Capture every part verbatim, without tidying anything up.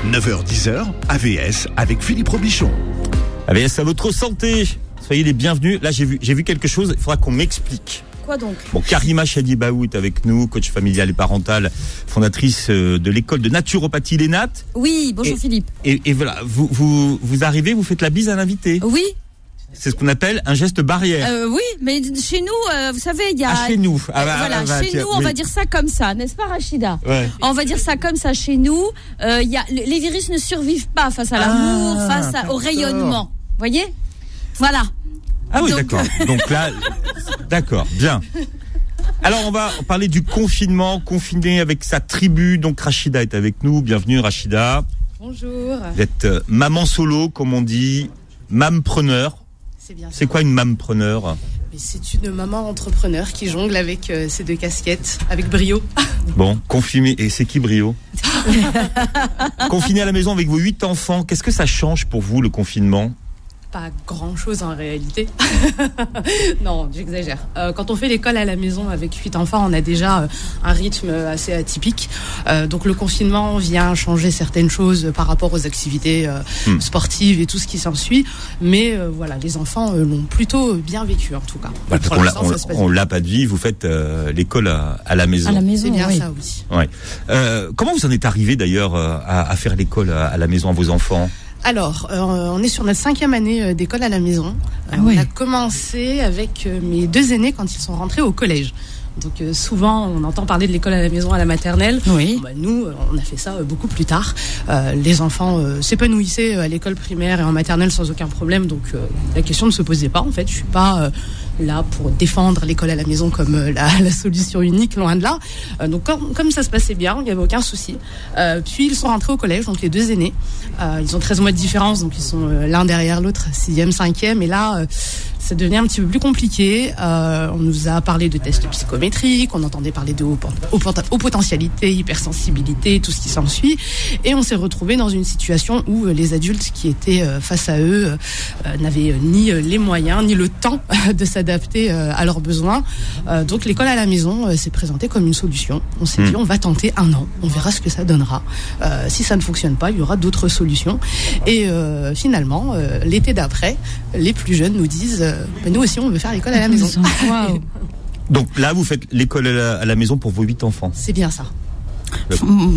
neuf heures dix heures, A V S avec Philippe Robichon. A V S à votre santé. Soyez les bienvenus. Là, j'ai vu, j'ai vu quelque chose. Il faudra qu'on m'explique. Quoi donc? Bon, Karima Chadibaou est avec nous, coach familial et parental, fondatrice de l'école de naturopathie Lénat. Oui, bonjour et, Philippe. Et, et voilà, vous, vous, vous arrivez, vous faites la bise à l'invité. Oui. C'est ce qu'on appelle un geste barrière. Euh, oui, mais chez nous, euh, vous savez, il y a. Ah, chez nous. Ah, bah, voilà, ah, bah, chez tiens, nous, on oui. va dire ça comme ça, n'est-ce pas, Rachida? Ouais. On va dire ça comme ça chez nous. Euh, y a, les virus ne survivent pas face à l'amour, Ah, face à, au rayonnement. Voyez? Voilà. Ah oui, Donc, d'accord. Donc là, d'accord, bien. Alors, on va parler du confinement, confiné avec sa tribu. Donc, Rachida est avec nous. Bienvenue, Rachida. Bonjour. Vous êtes euh, maman solo, comme on dit, mampreneur. C'est bien ça. C'est quoi une mampreneur? Mais c'est une maman entrepreneur qui jongle avec euh, ses deux casquettes, avec brio. Bon, confiné. Et c'est qui Brio? Confiné à la maison avec vos huit enfants. Qu'est-ce que ça change pour vous, le confinement? Pas grand-chose en réalité. Non, j'exagère. Euh, quand on fait l'école à la maison avec huit enfants, on a déjà euh, un rythme assez atypique. Euh, donc le confinement vient changer certaines choses par rapport aux activités euh, Hmm. sportives et tout ce qui s'ensuit. Mais euh, voilà, les enfants euh, l'ont plutôt bien vécu en tout cas. Bah, Pour parce qu'on l'a, l'instant, on, ça se passe on bien. l'a pas de vie. Vous faites euh, l'école à, à la maison. À la maison, C'est bien oui. ça, oui. Ouais. Euh, comment vous en êtes arrivé d'ailleurs euh, à, à faire l'école à, à la maison à vos enfants? Alors, euh, on est sur notre cinquième année euh, d'école à la maison. Euh, Ah ouais. On a commencé avec euh, mes deux aînés quand ils sont rentrés au collège. Donc euh, souvent, on entend parler de l'école à la maison à la maternelle. Oui. Bon, bah, nous, euh, on a fait ça euh, beaucoup plus tard. Euh, les enfants euh, s'épanouissaient à l'école primaire et en maternelle sans aucun problème. Donc euh, la question ne se posait pas. En fait, je suis pas euh, là pour défendre l'école à la maison comme euh, la, la solution unique, loin de là. Euh, donc comme, comme ça se passait bien, il n'y avait aucun souci. Euh, puis ils sont rentrés au collège, donc les deux aînés. Euh, ils ont treize mois de différence, donc ils sont euh, l'un derrière l'autre, sixième, cinquième. Et là, euh, ça devenait un petit peu plus compliqué. Euh, on nous a parlé de tests psychométriques, on entendait parler de haut, haut, haut potentialité, hypersensibilité, tout ce qui s'ensuit. Et on s'est retrouvés dans une situation où euh, les adultes qui étaient euh, face à eux euh, n'avaient euh, ni euh, les moyens, ni le temps de s'adapter euh, à leurs besoins. Euh, donc l'école à la maison euh, s'est présentée comme une solution. On s'est Mmh. dit, on va tenter un an, on verra ce que ça donnera. Euh, si ça ne fonctionne pas, il y aura d'autres solutions. Et euh, finalement, euh, l'été d'après, les plus jeunes nous disent, euh, bah, nous aussi on veut faire l'école à la maison. Waouh. Donc là, vous faites l'école à la, à la maison pour vos huit enfants. C'est bien ça. Bah,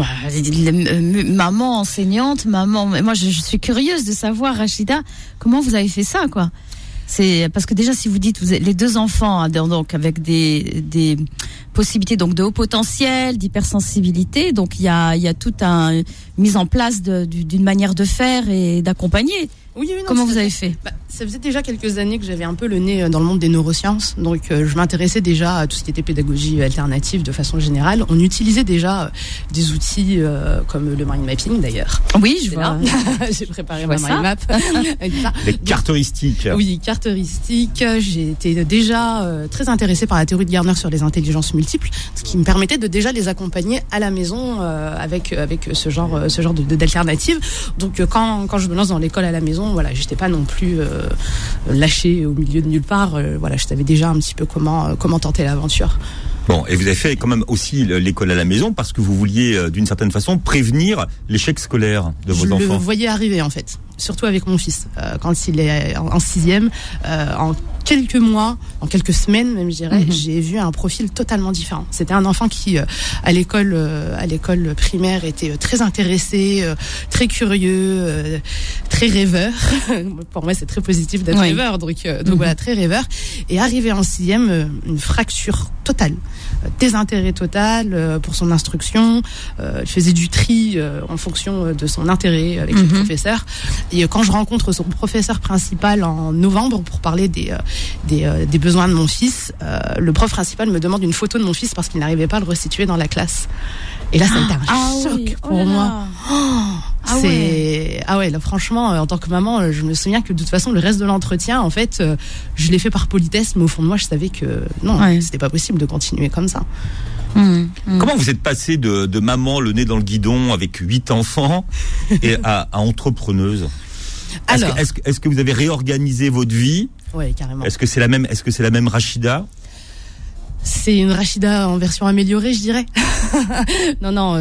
euh, maman enseignante, maman. Moi, je, je suis curieuse de savoir, Rachida, comment vous avez fait ça, quoi. C'est parce que déjà, si vous dites, vous avez les deux enfants, hein, donc avec des des possibilités donc de haut potentiel, d'hypersensibilité, donc il y a il y a toute un mise en place de, d'une manière de faire et d'accompagner. Oui, oui, non, Comment ça- vous avez fait? Bah, ça faisait déjà quelques années que j'avais un peu le nez dans le monde des neurosciences, donc euh, je m'intéressais déjà à tout ce qui était pédagogie alternative de façon générale. On utilisait déjà euh, des outils euh, comme le mind mapping d'ailleurs. Oui, je C'est vois. là. J'ai préparé Je ma vois mind map. Avec ça. Les cartes heuristiques. Oui, carte heuristique. J'ai été déjà euh, très intéressée par la théorie de Gardner sur les intelligences multiples, ce qui me permettait de déjà les accompagner à la maison euh, avec avec ce genre euh, ce genre de, de d'alternatives. Donc euh, quand quand je me lance dans l'école à la maison, voilà, j'étais pas non plus euh, lâchée au milieu de nulle part. Euh, voilà, je savais déjà un petit peu comment euh, comment tenter l'aventure. Bon, et vous avez fait quand même aussi l'école à la maison parce que vous vouliez, euh, d'une certaine façon, prévenir l'échec scolaire de vos je enfants. le voyais arriver en fait, surtout avec mon fils euh, quand il est en, en sixième. Euh, en quelques mois, en quelques semaines même, je dirais, mm-hmm. j'ai vu un profil totalement différent. C'était un enfant qui, euh, à l'école, euh, à l'école primaire, était euh, très intéressé, euh, très curieux, euh, très rêveur. Pour moi, c'est très positif d'être Oui. rêveur, donc, euh, donc Mm-hmm. voilà, très rêveur. Et arrivé en sixième, euh, une fracture totale, euh, désintérêt total euh, pour son instruction. Euh, il faisait du tri euh, en fonction de son intérêt avec Mm-hmm. les professeurs. Et euh, quand je rencontre son professeur principal en novembre pour parler des euh, des, euh, des besoins de mon fils, euh, le prof principal me demande une photo de mon fils parce qu'il n'arrivait pas à le restituer dans la classe. Et là, ça a été un Ah choc oui, oh pour là moi. là. Oh, Ah c'est ouais. ah ouais, là franchement, euh, en tant que maman, euh, je me souviens que de toute façon, le reste de l'entretien, en fait, euh, je l'ai fait par politesse, mais au fond de moi, je savais que non, Ouais. c'était pas possible de continuer comme ça. Mmh, mmh. Comment vous êtes passé de, de maman le nez dans le guidon avec huit enfants et à, à entrepreneuse? Est-ce Alors, que, est-ce, que, est-ce que vous avez réorganisé votre vie? ouais, carrément. Est-ce que c'est la même, est-ce que c'est la même Rachida? C'est une Rachida en version améliorée, je dirais. non, non. Euh,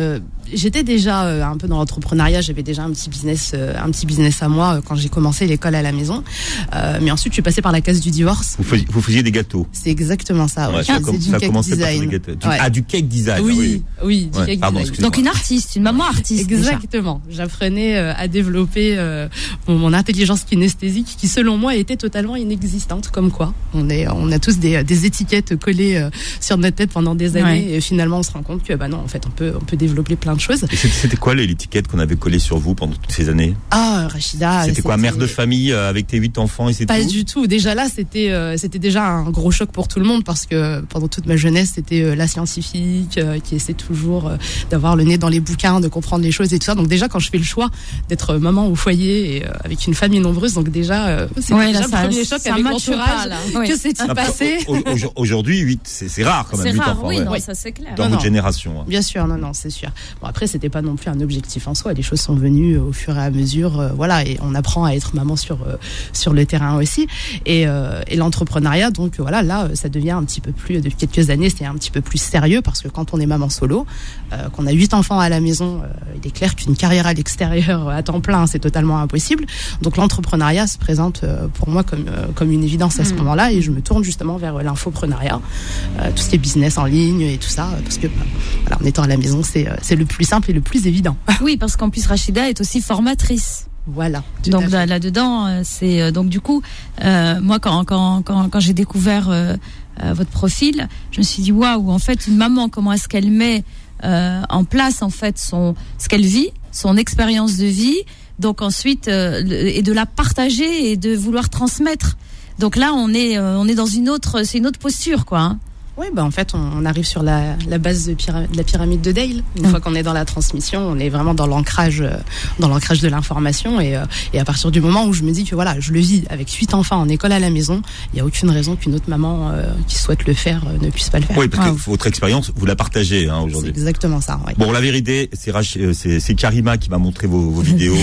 j'étais déjà euh, un peu dans l'entrepreneuriat. J'avais déjà un petit business, euh, un petit business à moi euh, quand j'ai commencé l'école à la maison. Euh, mais ensuite, je suis passée par la case du divorce. Vous faisiez, vous faisiez des gâteaux. C'est exactement ça. Ouais. Ouais, Je ça, faisais com- du ça a cake commencé par design. des gâteaux. Du, Ouais. Ah, du cake design. Oui, oui, oui, du Ouais, cake pardon, design. excusez-moi. Donc une artiste, une maman artiste. déjà. Exactement. J'apprenais euh, à développer euh, mon, mon intelligence kinesthésique qui, selon moi, était totalement inexistante. Comme quoi, on est, on a tous des, des étiquettes collées euh, sur notre tête pendant des années, Ouais. et finalement, on se rend compte que, bah non, en fait, on peut, on peut développer plein de choses. Et c'était, c'était quoi l'étiquette qu'on avait collée sur vous pendant toutes ces années? Ah, Rachida. C'était quoi, mère de famille euh, avec tes huit enfants et c'est Pas tout? du tout. Déjà là, c'était euh, c'était déjà un gros choc pour tout le monde parce que pendant toute ma jeunesse, c'était euh, la scientifique euh, qui essaie toujours euh, d'avoir le nez dans les bouquins, de comprendre les choses et tout ça. Donc déjà, quand je fais le choix d'être maman au foyer et euh, avec une famille nombreuse, donc déjà, euh, c'était Ouais, déjà là, le ça- premier choc ça avec matche l'entourage. pas, là. Ouais. Que s'est-il Après, passé au- au- Aujourd'hui, huit, c'est, c'est rare quand même, C'est huit rare, enfants. oui, ouais. non, Ouais. ça c'est clair. Dans Non, votre non. génération. hein. Bien sûr, non, non, c'est sûr. Bon, après, c'était pas non plus un objectif en soi. Les choses sont venues au fur et à mesure, euh, voilà, et on apprend à être maman sur euh, sur le terrain aussi. Et, euh, et l'entrepreneuriat, donc voilà, là, ça devient un petit peu plus, depuis quelques années, c'est un petit peu plus sérieux parce que quand on est maman solo, euh, qu'on a huit enfants à la maison, euh, il est clair qu'une carrière à l'extérieur à temps plein, c'est totalement impossible. Donc l'entrepreneuriat se présente euh, pour moi comme euh, comme une évidence à ce Mm. moment-là, et je me tourne justement vers l'infoprenariat, euh, tout ce qui est business en ligne et tout ça, parce que bah, voilà, en étant à la maison, c'est euh, c'est le plus simple et le plus évident. Oui, parce qu'en plus Rachida est aussi formatrice. Voilà. tout Donc à fait. là, là-dedans, euh, c'est euh, donc du coup, euh, moi quand quand quand quand j'ai découvert euh, euh, votre profil, je me suis dit waouh, en fait une maman, comment est-ce qu'elle met euh, en place en fait son ce qu'elle vit, son expérience de vie, donc ensuite euh, le- et de la partager et de vouloir transmettre. Donc là, on est euh, on est dans une autre, c'est une autre posture quoi. Hein. Oui, bah en fait, on, on arrive sur la, la base de, pyra- de la pyramide de Dale. Une Mm. fois qu'on est dans la transmission, on est vraiment dans l'ancrage, euh, dans l'ancrage de l'information. Et, euh, et à partir du moment où je me dis que voilà, je le vis avec huit enfants en école à la maison, il n'y a aucune raison qu'une autre maman euh, qui souhaite le faire euh, ne puisse pas le faire. Oui, parce que Wow. votre expérience, vous la partagez hein, C'est aujourd'hui. exactement ça. Ouais. Bon, la vérité, c'est, Rach- euh, c'est, c'est Karima qui m'a montré vos, vos vidéos.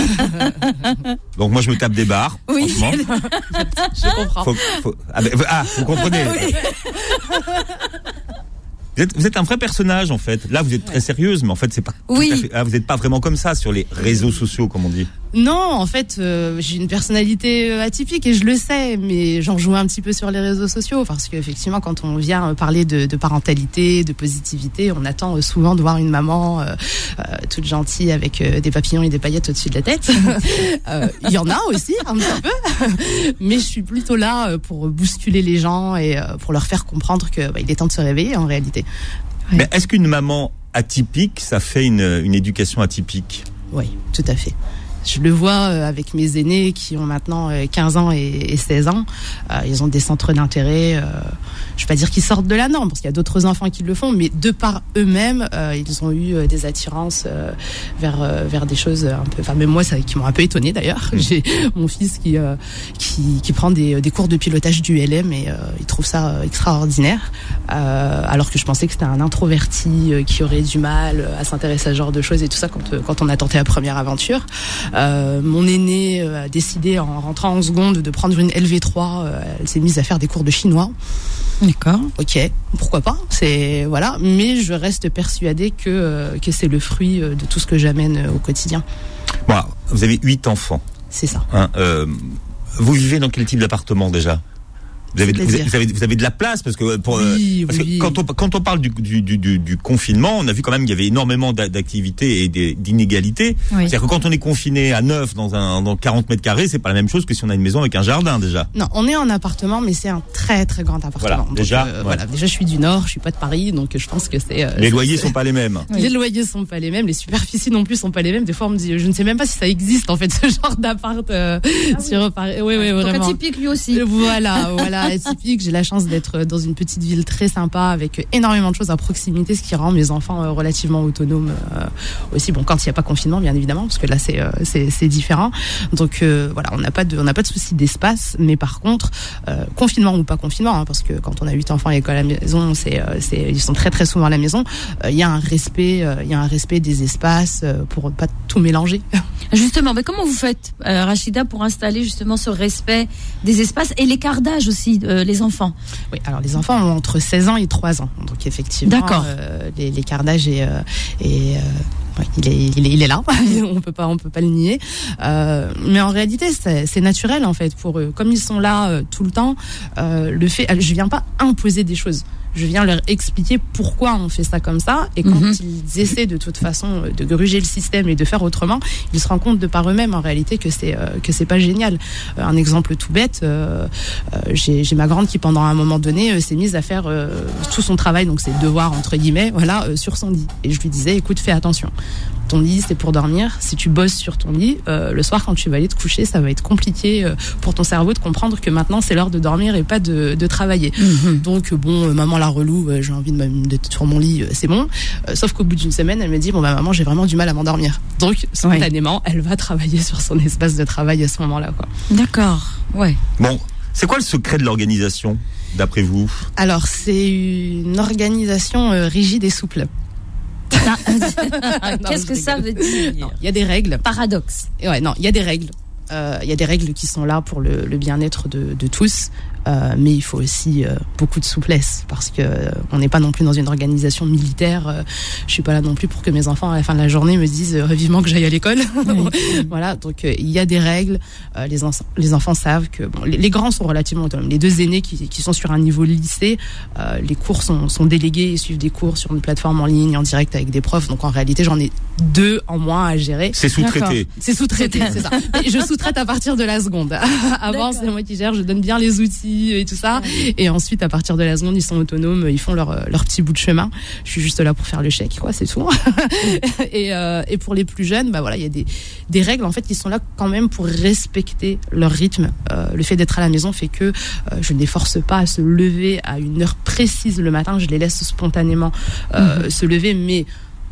Donc moi, je me tape des barres, Oui. franchement. Je comprends. Faut- faut- ah, ben, ah, vous comprenez. Vous êtes, vous êtes un vrai personnage en fait. Là, vous êtes très sérieuse, mais en fait, c'est pas. Oui. tout à fait- ah, vous n'êtes pas vraiment comme ça sur les réseaux sociaux, comme on dit. Non, en fait, euh, j'ai une personnalité euh, atypique et je le sais, mais j'en joue un petit peu sur les réseaux sociaux parce qu'effectivement, quand on vient euh, parler de, de parentalité, de positivité, on attend euh, souvent de voir une maman euh, euh, toute gentille avec euh, des papillons et des paillettes au-dessus de la tête. Euh, Il y en a aussi un petit peu, mais je suis plutôt là euh, pour bousculer les gens et euh, pour leur faire comprendre que bah, il est temps de se réveiller en réalité. Oui. Mais est-ce qu'une maman atypique, ça fait une, une éducation atypique? Oui, tout à fait. Je le vois euh, avec mes aînés qui ont maintenant euh, quinze ans et, et seize ans. Euh, ils ont des centres d'intérêt. Euh, je ne vais pas dire qu'ils sortent de la norme, parce qu'il y a d'autres enfants qui le font, mais de par eux-mêmes, euh, ils ont eu euh, des attirances euh, vers euh, vers des choses un peu. Enfin, même moi, ça qui m'ont un peu étonnée d'ailleurs. J'ai mon fils qui euh, qui qui prend des des cours de pilotage du L M et euh, il trouve ça euh, extraordinaire. Euh, alors que je pensais que c'était un introverti euh, qui aurait du mal à s'intéresser à ce genre de choses et tout ça quand euh, quand on a tenté la première aventure. Euh, mon aînée euh, a décidé en rentrant en seconde de prendre une L V trois. Euh, elle s'est mise à faire des cours de chinois. D'accord. Ok, pourquoi pas. C'est voilà, mais je reste persuadée que euh, que c'est le fruit euh, de tout ce que j'amène euh, au quotidien. Bon, alors, vous avez huit enfants. C'est ça. Hein, euh, vous vivez dans quel type d'appartement déjà? Vous avez, vous, C'est-à-dire vous avez, vous avez de la place parce que pour euh, Oui, parce oui, que oui. quand on quand on parle du, du, du, du, du confinement, on a vu quand même qu'il y avait énormément d'a- d'activités et des- d'inégalités. Oui. C'est-à-dire que quand on est confiné à neuf dans un dans quarante mètres carrés, c'est pas la même chose que si on a une maison avec un jardin déjà. Non, on est en appartement, mais c'est un très très grand appartement. Voilà, Donc, déjà, euh, ouais. voilà, déjà je suis du Nord, je suis pas de Paris, donc je pense que c'est. euh, Les c'est- loyers sont pas les mêmes. Oui. Les loyers sont pas les mêmes, les superficies non plus sont pas les mêmes. Des fois, on me dit, je ne sais même pas si ça existe en fait ce genre d'appart euh, sur Paris. Oui, oui, Donc vraiment. atypique lui aussi. Voilà, voilà, atypique. J'ai la chance d'être dans une petite ville très sympa avec énormément de choses à proximité, ce qui rend mes enfants euh, relativement autonomes euh, aussi. Bon, quand il n'y a pas confinement, bien évidemment, parce que là c'est euh, c'est, c'est différent. Donc euh, voilà, on n'a pas de on n'a pas de souci d'espace, mais par contre, euh, confinement ou pas confinement, hein, parce que quand on a huit enfants à l'école à la maison, c'est euh, c'est ils sont très très souvent à la maison. Il euh, y a un respect, il euh, y a un respect des espaces euh, pour pas tout mélanger. Justement, mais comment vous faites, euh, Rachida, pour installer justement ce respect des espaces et l'écart d'âge aussi, euh, les enfants? Oui, alors les enfants ont entre seize ans et trois ans. Donc effectivement, euh, l'écart d'âge est... Euh, est euh, Ouais, il est, il est, il est là. on peut pas, on peut pas le nier. Euh, mais en réalité, c'est, c'est naturel en fait pour eux. Comme ils sont là euh, tout le temps, euh, le fait, je viens pas imposer des choses. Je viens leur expliquer pourquoi on fait ça comme ça. Et quand mm-hmm. ils essaient de toute façon de gruger le système et de faire autrement, ils se rendent compte de par eux-mêmes en réalité que c'est euh, que c'est pas génial. Euh, un exemple tout bête, euh, euh, j'ai, j'ai ma grande qui pendant un moment donné euh, s'est mise à faire euh, tout son travail, donc ses devoirs entre guillemets, voilà, euh, sur son lit. Et je lui disais, écoute, fais attention. Ton lit, c'est pour dormir. Si tu bosses sur ton lit, euh, le soir, quand tu vas aller te coucher, ça va être compliqué euh, pour ton cerveau de comprendre que maintenant, c'est l'heure de dormir et pas de, de travailler. Mmh. Donc, bon, euh, maman la relou, euh, j'ai envie de d'être sur mon lit, euh, c'est bon. Euh, sauf qu'au bout d'une semaine, elle me dit, bon, bah, maman, j'ai vraiment du mal à m'endormir. Donc, spontanément, ouais. elle va travailler sur son espace de travail à ce moment-là, quoi. D'accord, ouais. Bon, c'est quoi le secret de l'organisation, d'après vous? Alors, c'est une organisation euh, rigide et souple. Qu'est-ce que ça veut dire? Il y a des règles. Paradoxe. Ouais, non, il y a des règles. Il euh, y a des règles qui sont là pour le, le bien-être de, de tous. Euh, mais il faut aussi euh, beaucoup de souplesse parce que euh, on n'est pas non plus dans une organisation militaire. Euh, je suis pas là non plus pour que mes enfants à la fin de la journée me disent euh, vivement que j'aille à l'école. Oui. Voilà, donc il euh, y a des règles. Euh, les, en- les enfants savent que bon, les, les grands sont relativement autonomes. Les deux aînés qui, qui sont sur un niveau lycée, euh, les cours sont, sont délégués et suivent des cours sur une plateforme en ligne en direct avec des profs. Donc en réalité, j'en ai deux en moins à gérer. C'est sous-traité. D'accord. C'est sous-traité, c'est ça. Mais je sous-traite à partir de la seconde. Avant, D'accord. c'est moi qui gère. Je donne bien les outils et tout ça, et ensuite à partir de la seconde ils sont autonomes, ils font leur leur petit bout de chemin. Je suis juste là pour faire le chèque, quoi, c'est tout. et euh, et pour les plus jeunes, bah voilà, il y a des des règles en fait qui sont là quand même pour respecter leur rythme. Euh, le fait d'être à la maison fait que euh, je ne les force pas à se lever à une heure précise le matin, je les laisse spontanément euh, mmh. se lever, mais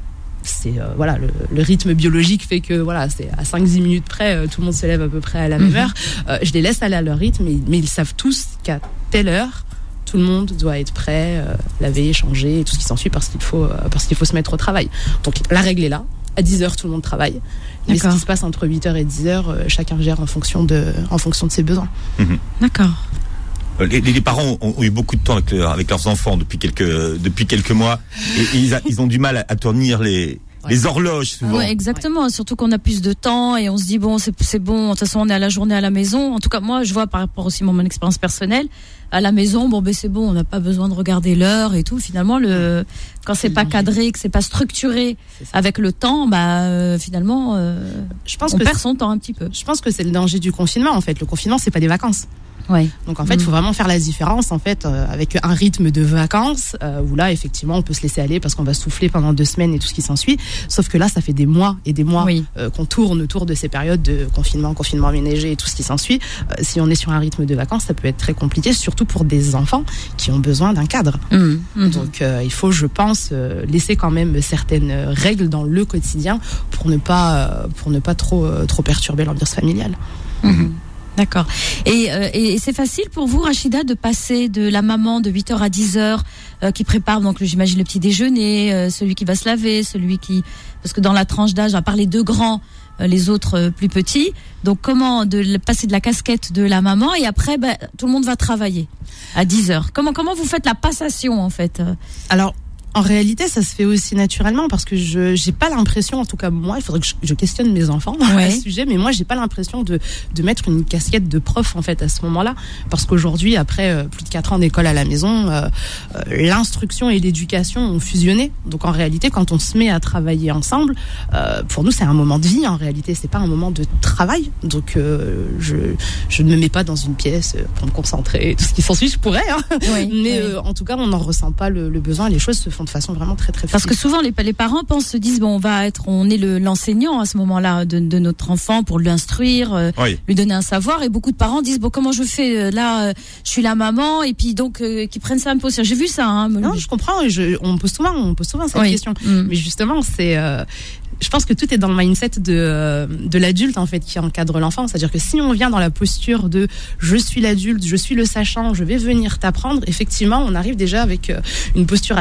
c'est euh, voilà le, le rythme biologique fait que voilà c'est à cinq dix minutes près euh, tout le monde se lève à peu près à la même mmh. heure. Euh, je les laisse aller à leur rythme, mais, mais ils savent tous qu'à telle heure tout le monde doit être prêt, euh, laver, changer et tout ce qui s'ensuit parce qu'il faut euh, parce qu'il faut se mettre au travail. Donc la règle est là. À dix heures tout le monde travaille. Mais D'accord. ce qui se passe entre huit heures et dix heures, euh, chacun gère en fonction de en fonction de ses besoins. Mmh. D'accord. Les, les parents ont, ont eu beaucoup de temps avec, leur, avec leurs enfants depuis quelques depuis quelques mois et, et ils, a, ils ont du mal à, à tournir les ouais. les horloges souvent. Ouais, exactement. Ouais. Surtout qu'on a plus de temps et on se dit bon c'est c'est bon. De toute façon on est à la journée à la maison. En tout cas moi je vois par rapport aussi à mon expérience personnelle à la maison bon ben c'est bon on n'a pas besoin de regarder l'heure et tout. Finalement le quand c'est, c'est pas cadré que c'est pas structuré avec le temps bah euh, finalement euh, je pense on que perd son temps un petit peu. Je pense que c'est le danger du confinement en fait. Le confinement c'est pas des vacances. Ouais. Donc en fait, il mmh. faut vraiment faire la différence en fait euh, avec un rythme de vacances euh, où là effectivement on peut se laisser aller parce qu'on va souffler pendant deux semaines et tout ce qui s'ensuit. Sauf que là, ça fait des mois et des mois oui. euh, qu'on tourne autour de ces périodes de confinement, confinement aménagé et tout ce qui s'ensuit. Euh, si on est sur un rythme de vacances, ça peut être très compliqué, surtout pour des enfants qui ont besoin d'un cadre. Mmh. Mmh. Donc euh, il faut, je pense, euh, laisser quand même certaines règles dans le quotidien pour ne pas euh, pour ne pas trop euh, trop perturber l'ambiance familiale. Mmh. D'accord. Et, euh, et c'est facile pour vous, Rachida, de passer de la maman de huit heures à dix heures euh, qui prépare, donc j'imagine, le petit déjeuner, euh, celui qui va se laver, celui qui... Parce que dans la tranche d'âge, à part les deux grands, euh, les autres euh, plus petits, donc comment de passer de la casquette de la maman et après, bah, tout le monde va travailler à dix heures. Comment, comment vous faites la passation, en fait? Alors, en réalité, ça se fait aussi naturellement parce que je j'ai pas l'impression, en tout cas moi, il faudrait que je, je questionne mes enfants ouais. à ce sujet, mais moi j'ai pas l'impression de de mettre une casquette de prof en fait à ce moment-là, parce qu'aujourd'hui, après euh, plus de quatre ans d'école à la maison, euh, euh, l'instruction et l'éducation ont fusionné. Donc en réalité, quand on se met à travailler ensemble, euh, pour nous c'est un moment de vie. En réalité, c'est pas un moment de travail. Donc euh, je je ne me mets pas dans une pièce pour me concentrer et tout ce qui s'ensuit. Je pourrais, hein. oui, mais oui. Euh, en tout cas, on n'en ressent pas le, le besoin. Les choses se font de façon vraiment très très fluide. Parce que souvent les, les parents pensent, se disent bon on va être, on est le, l'enseignant à ce moment-là de, de notre enfant pour l'instruire, euh, oui. lui donner un savoir, et beaucoup de parents disent bon comment je fais là, euh, je suis la maman et puis donc euh, qu'ils prennent ça un peu au sérieux. J'ai vu ça. Hein, non, je comprends. Je, on pose souvent, on pose souvent cette oui. question. Mm. Mais justement c'est euh, je pense que tout est dans le mindset de de l'adulte en fait qui encadre l'enfant, c'est-à-dire que si on vient dans la posture de je suis l'adulte, je suis le sachant, je vais venir t'apprendre, effectivement, on arrive déjà avec une posture assez rigide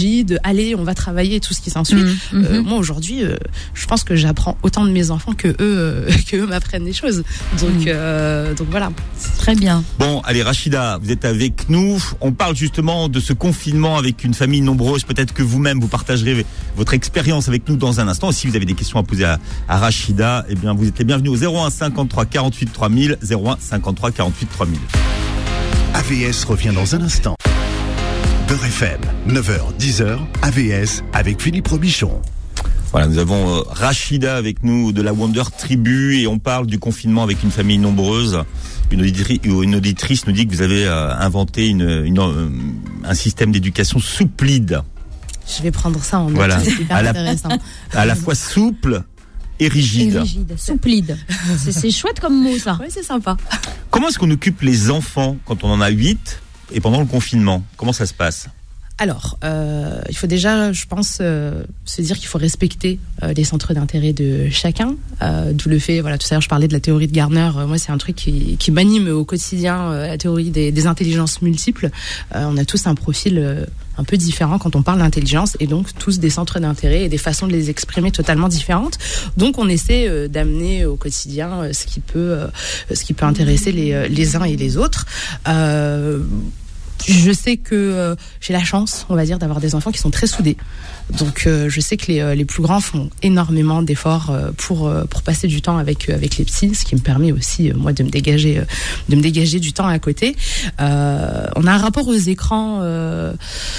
d'énergie, de aller, on va travailler, tout ce qui s'ensuit. Mmh, euh, mmh. Moi aujourd'hui, euh, je pense que j'apprends autant de mes enfants que eux, euh, que eux m'apprennent des choses. Donc, mmh. euh, donc voilà. Très bien. Bon, allez Rachida, vous êtes avec nous. On parle justement de ce confinement avec une famille nombreuse. Peut-être que vous-même vous partagerez votre expérience avec nous dans un instant. Et si vous avez des questions à poser à, à Rachida, eh bien vous êtes les bienvenus au zéro un cinquante-trois quarante-huit trois mille, zéro un cinquante-trois quarante-huit trois mille. A V S revient dans un instant. Beurre F M, neuf heures dix heures, A V S avec Philippe Robichon. Voilà, nous avons euh, Rachida avec nous de la Wonder Tribu et on parle du confinement avec une famille nombreuse. Une auditrice, une auditrice nous dit que vous avez euh, inventé une, une, euh, un système d'éducation souplide. Je vais prendre ça en note, voilà. C'est hyper à la, intéressant. À la fois souple et rigide. Et rigide, souplide. C'est, c'est chouette comme mot ça. Oui, c'est sympa. Comment est-ce qu'on occupe les enfants quand on en a huit et pendant le confinement? Comment ça se passe? Alors, euh, il faut déjà, je pense, euh, se dire qu'il faut respecter euh, les centres d'intérêt de chacun. Euh, d'où le fait, voilà, tout à l'heure je parlais de la théorie de Gardner. Euh, moi, c'est un truc qui, qui m'anime au quotidien, euh, la théorie des, des intelligences multiples. Euh, on a tous un profil euh, un peu différent quand on parle d'intelligence, et donc tous des centres d'intérêt et des façons de les exprimer totalement différentes. Donc, on essaie euh, d'amener au quotidien euh, ce qui peut, euh, ce qui peut intéresser les, les uns et les autres. Euh, Je sais que euh, j'ai la chance, on va dire, d'avoir des enfants qui sont très soudés. Donc, euh, je sais que les, euh, les plus grands font énormément d'efforts euh, pour euh, pour passer du temps avec euh, avec les petits, ce qui me permet aussi euh, moi de me dégager euh, de me dégager du temps à côté. Euh, on a un rapport aux écrans. Euh,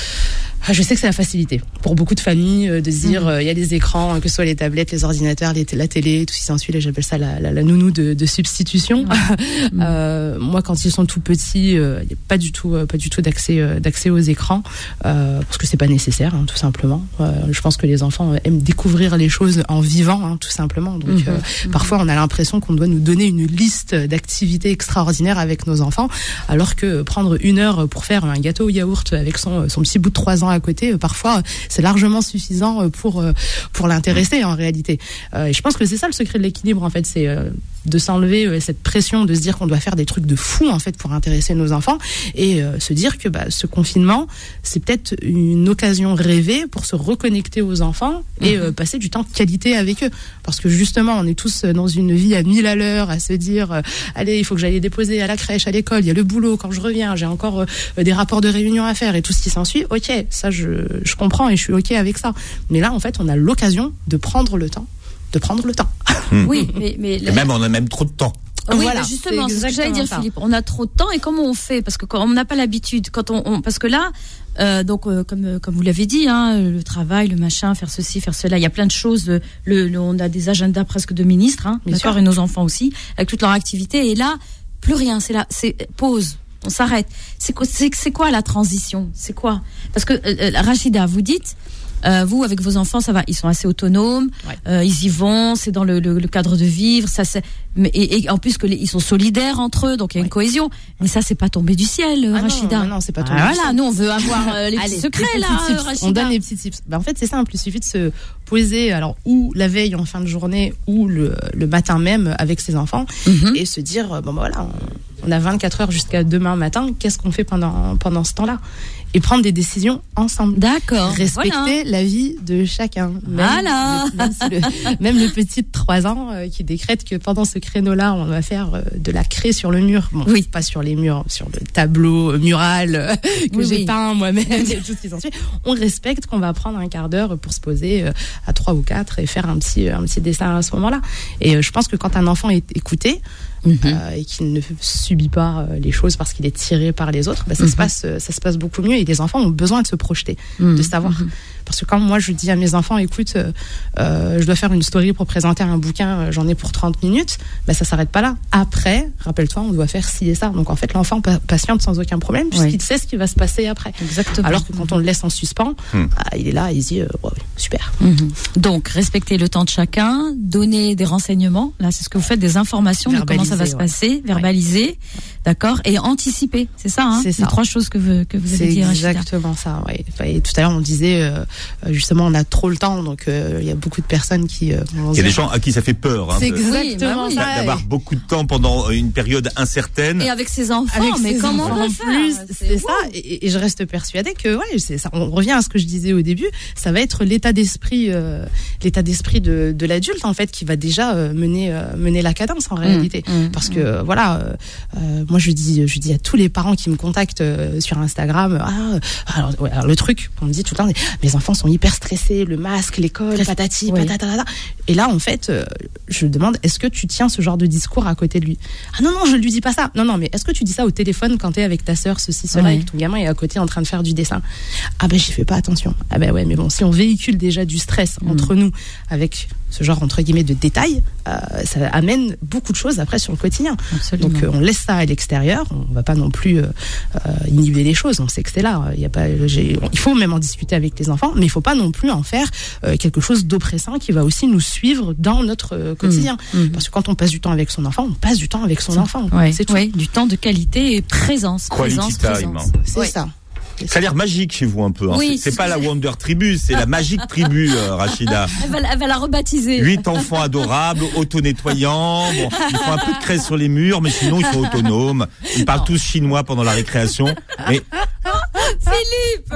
Je sais que c'est la facilité pour beaucoup de familles euh, de se dire il mmh. euh, y a les écrans, euh, que ce soit les tablettes, les ordinateurs, les, la télé, tout ce qui s'ensuit. Là, j'appelle ça la, la, la nounou de, de substitution. Mmh. euh, moi, quand ils sont tout petits, il euh, n'y a pas du tout, euh, pas du tout d'accès, euh, d'accès aux écrans euh, parce que c'est pas nécessaire, hein, tout simplement. Euh, je pense que les enfants aiment découvrir les choses en vivant, hein, tout simplement. Donc, mmh. euh, mmh. parfois, on a l'impression qu'on doit nous donner une liste d'activités extraordinaires avec nos enfants, alors que prendre une heure pour faire un gâteau au yaourt avec son, son petit bout de trois ans à côté, euh, parfois c'est largement suffisant pour euh, pour l'intéresser en réalité. Euh, et je pense que c'est ça le secret de l'équilibre en fait, c'est euh, de s'enlever euh, cette pression de se dire qu'on doit faire des trucs de fou en fait pour intéresser nos enfants et euh, se dire que bah, ce confinement c'est peut-être une occasion rêvée pour se reconnecter aux enfants et euh, passer du temps de qualité avec eux, parce que justement on est tous dans une vie à mille à l'heure à se dire euh, allez il faut que j'aille les déposer à la crèche, à l'école, il y a le boulot, quand je reviens j'ai encore euh, des rapports de réunion à faire et tout ce qui s'ensuit. Ok, ça je, je comprends et je suis ok avec ça, mais là en fait on a l'occasion de prendre le temps de prendre le temps. Oui, mais, mais la... même on a même trop de temps. Oui, voilà, justement, c'est, c'est ce que j'allais dire, ça. Philippe. On a trop de temps et comment on fait? Parce que quand on n'a pas l'habitude, quand on, on parce que là, euh, donc euh, comme comme vous l'avez dit, hein, le travail, le machin, faire ceci, faire cela, il y a plein de choses. Le, le on a des agendas presque de ministres, hein, d'accord, et nos enfants aussi, avec toute leur activité. Et là, plus rien. C'est là, c'est pause. On s'arrête. C'est quoi, c'est, c'est quoi la transition? C'est quoi? Parce que euh, Rachida, vous dites. Euh, vous, avec vos enfants, ça va, ils sont assez autonomes, ouais. euh, ils y vont, c'est dans le, le, le cadre de vivre, ça c'est, mais, et, et en plus que les, ils sont solidaires entre eux, donc il y a ouais. une cohésion. Mais ça, c'est pas tombé du ciel, ah Rachida. Non, non, c'est pas tombé ah, du voilà, ciel. nous on veut avoir euh, les petits Allez, secrets les petits là, Rachida. On donne les petits tips. Ben, en fait, c'est simple, il suffit de se poser, alors ou la veille en fin de journée, ou le, le matin même avec ses enfants, mm-hmm. et se dire bon ben voilà, on, on a vingt-quatre heures jusqu'à demain matin. Qu'est-ce qu'on fait pendant pendant ce temps-là? Et prendre des décisions ensemble. D'accord. Respecter voilà. la vie de chacun. Même voilà. Le, même, si le, même le petit de trois ans euh, qui décrète que pendant ce créneau-là, on va faire euh, de la craie sur le mur. Bon, oui. Pas sur les murs, sur le tableau euh, mural euh, que oui, j'ai oui. peint moi-même et tout ce qui s'ensuit. On respecte qu'on va prendre un quart d'heure pour se poser euh, à trois ou quatre et faire un petit, un petit dessin à ce moment-là. Et euh, je pense que quand un enfant est écouté, Mmh. Euh, et qu'il ne subit pas euh, les choses parce qu'il est tiré par les autres, bah, ça, mmh. se passe, euh, ça se passe beaucoup mieux, et les enfants ont besoin de se projeter, mmh. de savoir. Mmh. Parce que quand moi je dis à mes enfants, écoute, euh, euh, je dois faire une story pour présenter un bouquin, euh, j'en ai pour trente minutes, bah, ça s'arrête pas là. Après, rappelle-toi, on doit faire ci et ça. Donc en fait, l'enfant pa- patiente sans aucun problème, puisqu'il oui. sait ce qui va se passer après. Exactement. Alors que quand on le laisse en suspens, mmh. bah, il est là, il se dit, euh, ouais, super. Mmh. Donc respecter le temps de chacun, donner des renseignements, là c'est ce que vous faites, des informations de comment ça va se ouais. passer, verbaliser, ouais. d'accord, et anticiper, c'est ça, hein, c'est ça. Les trois choses que vous, que vous avez c'est dit, exactement ça, ouais. Et tout à l'heure on disait, euh, justement on a trop le temps, donc il euh, y a beaucoup de personnes qui. Euh, il y a des gens à qui ça fait peur. Hein, c'est exactement oui, bah oui. ça. D'avoir beaucoup de temps pendant une période incertaine. Et avec ses enfants, avec mais ses comment enfants on en va plus, faire c'est, c'est ça. Et, et je reste persuadée que ouais, c'est ça. On revient à ce que je disais au début. Ça va être l'état d'esprit, euh, l'état d'esprit de, de l'adulte en fait, qui va déjà euh, mener euh, mener la cadence en réalité. Mmh, mmh, Parce que euh, voilà, euh, euh, moi je dis je dis à tous les parents qui me contactent euh, sur Instagram, ah, alors, ouais, alors le truc qu'on me dit tout le temps, mes enfants sont hyper stressés, le masque, l'école, patati, oui. patata. Et là en fait, euh, je demande, est-ce que tu tiens ce genre de discours à côté de lui? Ah non non, je lui dis pas ça. Non non, mais est-ce que tu dis ça au téléphone quand t'es avec ta sœur, ceci cela, oui. et que ton gamin est à côté en train de faire du dessin? Ah ben j'y fais pas attention. Ah ben ouais, mais bon, si on véhicule déjà du stress mmh. entre nous avec ce genre entre guillemets de détails, euh, ça amène beaucoup de choses après sur le quotidien. Absolument. Donc euh, on laisse ça à l'extérieur, on va pas non plus euh, euh, inhiber les choses, on sait que c'est là, il y a pas, j'ai, il faut même en discuter avec les enfants, mais il faut pas non plus en faire euh, quelque chose d'oppressant qui va aussi nous suivre dans notre euh, quotidien. Mmh. Mmh. Parce que quand on passe du temps avec son enfant, on passe du temps avec son c'est, enfant. Ouais, c'est tout. Ouais, du temps de qualité et présence, Quality présence, time. présence. C'est ouais. ça. Ça a l'air magique chez vous un peu. Hein. Oui, c'est, c'est pas la Wonder Tribu, c'est la Magique Tribu, euh, Rachida. Elle va, elle va la rebaptiser. Huit enfants adorables, auto-nettoyants. Bon, ils font un peu de craie sur les murs, mais sinon ils sont autonomes. Ils parlent non. tous chinois pendant la récréation. Mais Philippe,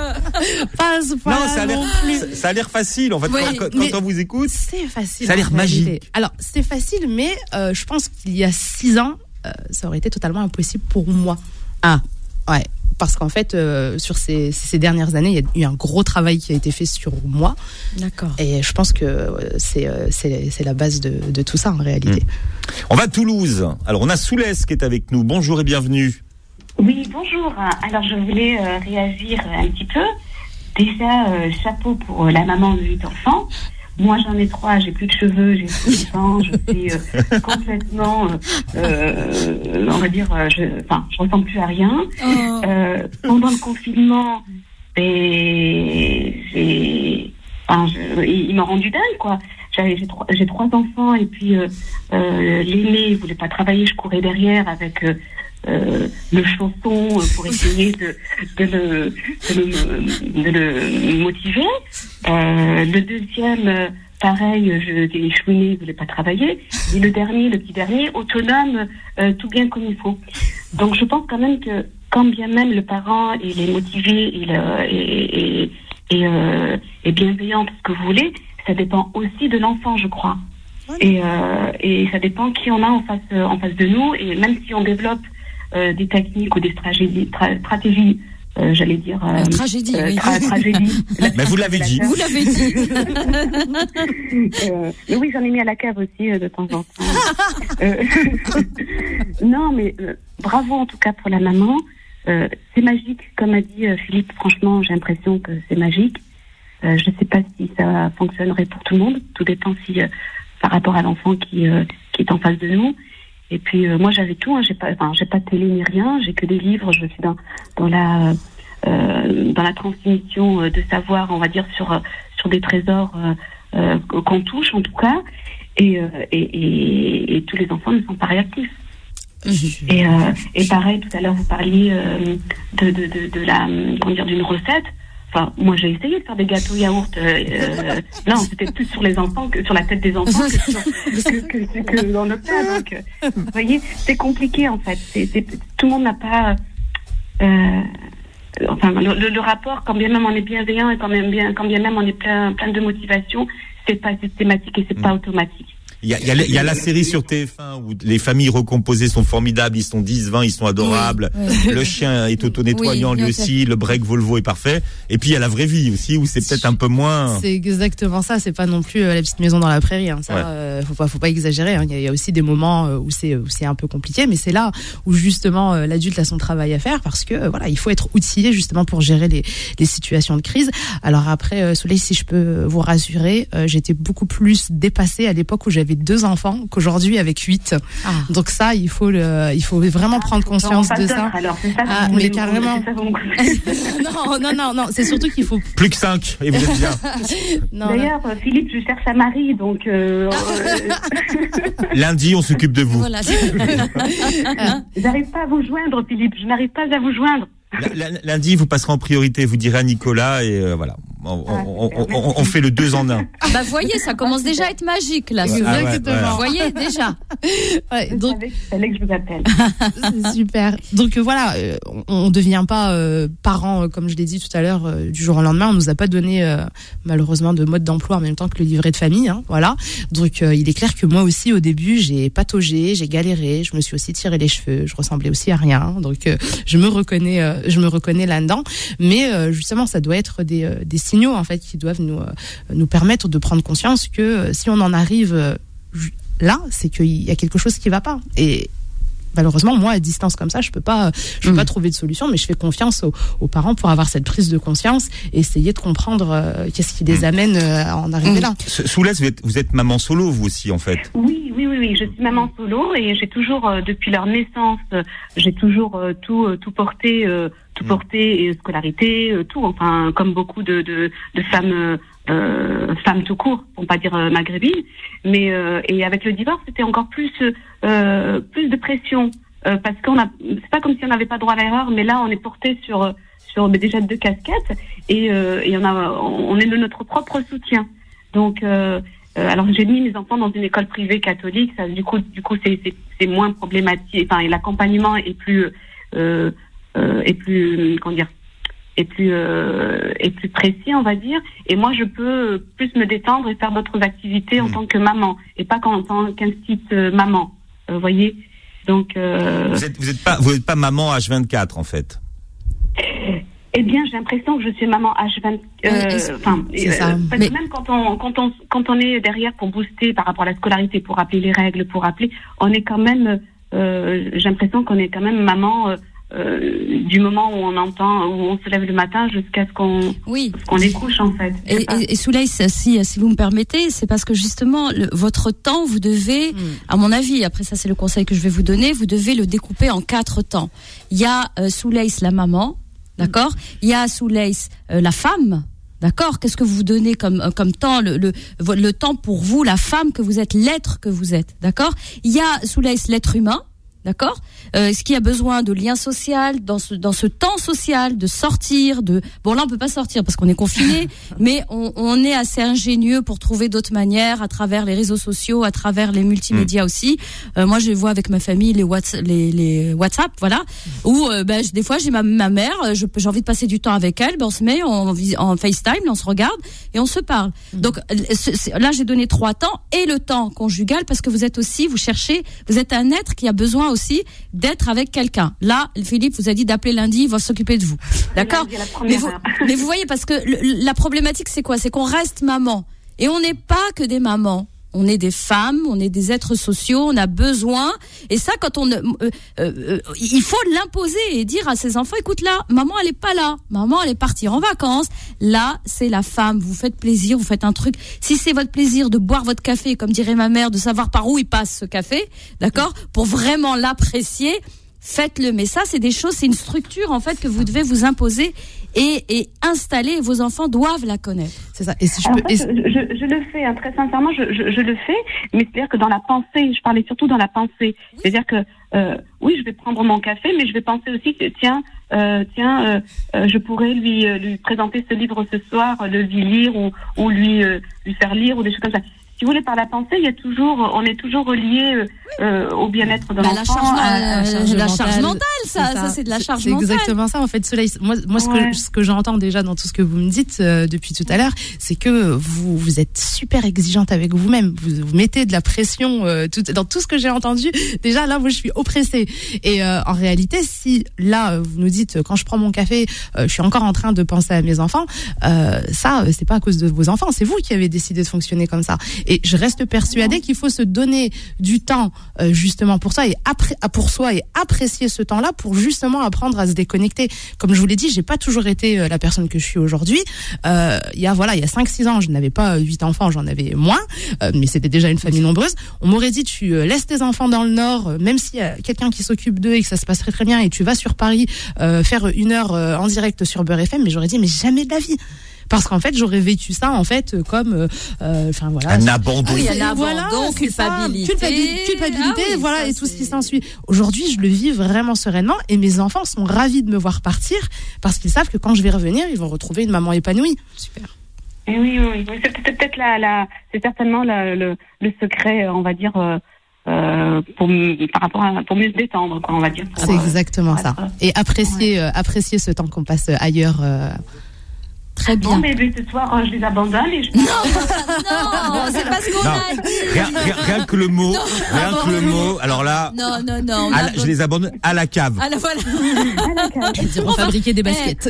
passe pas. Non, ça a l'air, ça, ça a l'air facile. En fait, oui, quand, quand on vous écoute, c'est facile. Ça a l'air magique. Alors, c'est facile, mais euh, je pense qu'il y a six ans, euh, ça aurait été totalement impossible pour moi. Ah, ouais. Parce qu'en fait, euh, sur ces, ces dernières années, il y a eu un gros travail qui a été fait sur moi. D'accord. Et je pense que euh, c'est, euh, c'est, c'est la base de, de tout ça, en réalité. Mmh. On va à Toulouse. Alors, on a Soulès qui est avec nous. Bonjour et bienvenue. Oui, bonjour. Alors, je voulais euh, réagir un petit peu. Déjà, euh, chapeau pour la maman de huit enfants. Moi, j'en ai trois, j'ai plus de cheveux, j'ai plus de sang, je suis euh, complètement, euh, euh, on va dire, je, enfin, je ressemble plus à rien. Oh. Euh, pendant le confinement, et j'ai, enfin, je, il, il m'a rendu dingue, quoi. J'avais, j'ai, trois, j'ai trois enfants et puis euh, euh, l'aîné, il voulait pas travailler, je courais derrière avec euh, euh, le chausson pour essayer de, de, le, de, le, de le motiver. Euh, le deuxième, pareil, je, les chouinés, il voulait pas travailler. Et le dernier, le petit dernier, autonome, euh, tout bien comme il faut. Donc je pense quand même que quand bien même le parent il est motivé et, le, et, et, et, euh, et bienveillant, tout ce que vous voulez, ça dépend aussi de l'enfant, je crois. Ouais. Et, euh, et ça dépend qui on a en face, en face de nous. Et même si on développe euh, des techniques ou des stratégies, tra- stratégies euh, j'allais dire... Euh, tragédie, euh, oui. tra- tragédie. Mais vous l'avez dit. Vous l'avez dit. euh, mais oui, j'en ai mis à la cave aussi euh, de temps en temps. euh, non, mais euh, bravo en tout cas pour la maman. Euh, c'est magique, comme a dit euh, Philippe. Franchement, j'ai l'impression que c'est magique. Euh, je ne sais pas si ça fonctionnerait pour tout le monde. Tout dépend si, euh, par rapport à l'enfant qui, euh, qui est en face de nous. Et puis euh, moi j'avais tout. Hein, j'ai pas, enfin, j'ai pas de télé ni rien. J'ai que des livres. Je suis dans dans la euh, dans la transmission de savoir, on va dire sur sur des trésors euh, euh, qu'on touche en tout cas. Et, euh, et, et et tous les enfants ne sont pas réactifs. Et, euh, et pareil, tout à l'heure vous parliez euh, de, de de de la comment dire d'une recette. Enfin, moi, j'ai essayé de faire des gâteaux yaourt. Euh, euh, non, c'était plus sur les enfants que sur la tête des enfants que, sur, que, que, que dans le plat. Donc, euh, vous voyez, c'est compliqué en fait. C'est, c'est, tout le monde n'a pas. Euh, enfin, le, le, le rapport, quand bien même on est bienveillant et quand même bien, quand bien même on est plein, plein de motivation, c'est pas systématique et c'est mmh. pas automatique. Il y a, il y a, il y a la série sur T F un où les familles recomposées sont formidables, ils sont dix, vingt, ils sont adorables. Oui, oui. Le chien est auto-nettoyant, oui, lui aussi, le break Volvo est parfait. Et puis il y a la vraie vie aussi où c'est peut-être un peu moins. C'est exactement ça, c'est pas non plus euh, la petite maison dans la prairie. Hein. Ça, ouais. euh, faut pas, faut pas exagérer. Hein. Il y a, il y a aussi des moments euh, où c'est, où c'est un peu compliqué, mais c'est là où justement euh, l'adulte a son travail à faire parce que euh, voilà, il faut être outillé justement pour gérer les, les situations de crise. Alors après, euh, Soleil, si je peux vous rassurer, euh, j'étais beaucoup plus dépassée à l'époque où j'avais deux enfants qu'aujourd'hui avec huit. Ah. Donc ça, il faut le, il faut vraiment ah, prendre conscience de ça. Alors, c'est ça ah, mais carrément. non, non, non, non. C'est surtout qu'il faut. Plus que cinq. Et vous êtes bien. non, D'ailleurs, non. Philippe, je cherche un mari, donc. Euh, Lundi, on s'occupe de vous. Voilà. J'arrive pas à vous joindre, Philippe. Je n'arrive pas à vous joindre. L- l- lundi, vous passerez en priorité. Vous direz à Nicolas et euh, voilà. on, on, on, on, on fait le deux en un. Bah, vous voyez, ça commence déjà à être magique, là. Ouais, ah ouais, voilà. Vous voyez, déjà. Ouais, donc, Il fallait que je vous appelle. c'est super. Donc euh, voilà, euh, on ne devient pas euh, parent, euh, comme je l'ai dit tout à l'heure, euh, du jour au lendemain. On nous a pas donné euh, malheureusement de mode d'emploi en même temps que le livret de famille. Hein, voilà. Donc euh, il est clair que moi aussi au début j'ai pataugé, j'ai galéré, je me suis aussi tiré les cheveux, je ressemblais aussi à rien. Donc euh, je me reconnais, euh, je me reconnais là-dedans. Mais euh, justement, ça doit être des, euh, des signaux en fait qui doivent nous euh, nous permettre de prendre conscience que euh, si on en arrive euh, là, c'est qu'il y a quelque chose qui va pas. Et malheureusement, moi, à distance comme ça, je peux pas, je peux mmh. pas trouver de solution, mais je fais confiance aux, aux parents pour avoir cette prise de conscience et essayer de comprendre euh, qu'est-ce qui les mmh. amène euh, à en arriver mmh. là. Soulaise, vous êtes, vous êtes maman solo, vous aussi, en fait. Oui, oui, oui, oui. Je suis maman solo et j'ai toujours, euh, depuis leur naissance, euh, j'ai toujours euh, tout, euh, tout porté, euh, tout mmh. porté, et scolarité, euh, tout. Enfin, comme beaucoup de, de, de femmes. Euh, Euh, femme tout court, pour pas dire euh, maghrébine, mais euh, et avec le divorce c'était encore plus euh, plus de pression euh, parce qu'on a, c'est pas comme si on n'avait pas droit à l'erreur, mais là on est porté sur sur mais déjà deux casquettes et euh, et on a on est de notre propre soutien. Donc euh, euh, alors j'ai mis mes enfants dans une école privée catholique, ça du coup du coup c'est c'est, c'est moins problématique, enfin et l'accompagnement est plus euh, euh, est plus comment dire est plus euh, est plus précis, on va dire, et moi je peux plus me détendre et faire d'autres activités mmh. en tant que maman et pas qu'en tant qu'instite euh, maman, vous euh, voyez. Donc euh... vous êtes vous êtes pas vous êtes pas maman H vingt-quatre en fait. Eh bien, j'ai l'impression que je suis maman H vingt-quatre. Enfin, euh, euh, parce mais... que même quand on quand on quand on est derrière pour booster par rapport à la scolarité, pour rappeler les règles, pour rappeler, on est quand même. Euh, j'ai l'impression qu'on est quand même maman. Euh, Euh, du moment où on entend, où on se lève le matin jusqu'à ce qu'on, oui. ce qu'on les couche en fait. Et, et, et Soulaïs, si, si vous me permettez, c'est parce que justement le, votre temps, vous devez, mm. à mon avis, après ça c'est le conseil que je vais vous donner, vous devez le découper en quatre temps. Il y a euh, Soulaïs la maman, d'accord. Il y a Soulaïs euh, la femme. D'accord. Qu'est-ce que vous donnez comme comme temps le, le le temps pour vous, la femme que vous êtes, l'être que vous êtes. D'accord. Il y a Soulaïs l'être humain. D'accord. Euh, est-ce qu'il y a besoin de lien social dans ce dans ce temps social, de sortir, de bon là on peut pas sortir parce qu'on est confiné, mais on, on est assez ingénieux pour trouver d'autres manières à travers les réseaux sociaux, à travers les multimédias mmh. aussi. Euh, moi je vois avec ma famille les WhatsApp, les, les WhatsApp, voilà, où euh, ben des fois j'ai ma ma mère, je, j'ai envie de passer du temps avec elle, ben on se met en, en FaceTime, on se regarde et on se parle. Mmh. Donc c'est, c'est, là j'ai donné trois temps et le temps conjugal parce que vous êtes aussi, vous cherchez, vous êtes un être qui a besoin aussi d'être avec quelqu'un. Là, Philippe vous a dit d'appeler lundi, il va s'occuper de vous. D'accord ? Mais vous, mais vous voyez, parce que le, la problématique, c'est quoi ? C'est qu'on reste maman. Et on n'est pas que des mamans. On est des femmes, on est des êtres sociaux, on a besoin. Et ça, quand on, euh, euh, il faut l'imposer et dire à ses enfants, écoute là, maman elle est pas là, maman elle est partie en vacances. Là, c'est la femme. Vous faites plaisir, vous faites un truc. Si c'est votre plaisir de boire votre café, comme dirait ma mère, de savoir par où il passe ce café, d'accord, pour vraiment l'apprécier, faites-le. Mais ça, c'est des choses, c'est une structure en fait que vous devez vous imposer. Et, et installer, vos enfants doivent la connaître. C'est ça. Et si je, en peux, fait, je, je, je le fais, hein, très sincèrement, je, je, je le fais, mais c'est-à-dire que dans la pensée, je parlais surtout dans la pensée. Oui. C'est-à-dire que, euh, oui, je vais prendre mon café, mais je vais penser aussi que, tiens, euh, tiens, euh, euh, je pourrais lui, euh, lui présenter ce livre ce soir, le lui lire ou, ou lui, euh, lui faire lire ou des choses comme ça. Si vous voulez, par la pensée, il y a toujours, on est toujours relié euh, au bien-être de bah, l'enfant. La charge, à, la, charge, la charge mentale, ça, ça, ça c'est de la charge c'est mentale. C'est exactement ça, en fait. Soleil, moi, moi, ce ouais. que ce que j'entends déjà dans tout ce que vous me dites euh, depuis tout à l'heure, c'est que vous vous êtes super exigeante avec vous-même. Vous, vous mettez de la pression euh, tout, dans tout ce que j'ai entendu. Déjà là, moi, je suis oppressée. Et euh, en réalité, si là, vous nous dites quand je prends mon café, euh, je suis encore en train de penser à mes enfants, euh, ça, c'est pas à cause de vos enfants, c'est vous qui avez décidé de fonctionner comme ça. Et je reste persuadée qu'il faut se donner du temps euh, justement pour ça et après pour soi et apprécier ce temps-là pour justement apprendre à se déconnecter. Comme je vous l'ai dit, j'ai pas toujours été euh, la personne que je suis aujourd'hui. Euh, il y a voilà, il y a cinq six ans, je n'avais pas huit enfants, j'en avais moins, euh, mais c'était déjà une famille nombreuse. On m'aurait dit tu euh, laisses tes enfants dans le Nord, euh, même s'il y a quelqu'un qui s'occupe d'eux et que ça se passerait très bien, et tu vas sur Paris euh, faire une heure euh, en direct sur Beurre F M, mais j'aurais dit mais jamais de la vie. Parce qu'en fait, j'aurais vécu ça, en fait, comme, euh, enfin, voilà. Un abandon. Ah oui, un Voilà, abandon, c'est ça. culpabilité. Culpabilité, culpabilité, Ah oui, voilà, ça, et tout c'est- ce qui s'ensuit. Aujourd'hui, je le vis vraiment sereinement et mes enfants sont ravis de me voir partir parce qu'ils savent que quand je vais revenir, ils vont retrouver une maman épanouie. Super. Et oui, oui, oui. C'est peut- peut-être la, la, c'est certainement la, le, le secret, on va dire, euh, euh, pour, m- par rapport à, pour mieux se détendre, quoi, on va dire. pour, C'est euh, exactement pour ça. être- Et apprécier, euh, apprécier ce temps qu'on passe ailleurs. euh, Très Bon, bien. mais, mais ce soir, euh, je les abandonne et je. Non, c'est pas ce qu'on Non, a dit. rien, rien, rien que le mot, rien que le mot. Alors là, Non, non, non. on à a- la- je les abandonne à la cave. Ah, là, voilà. Ils iront fabriquer des baskets.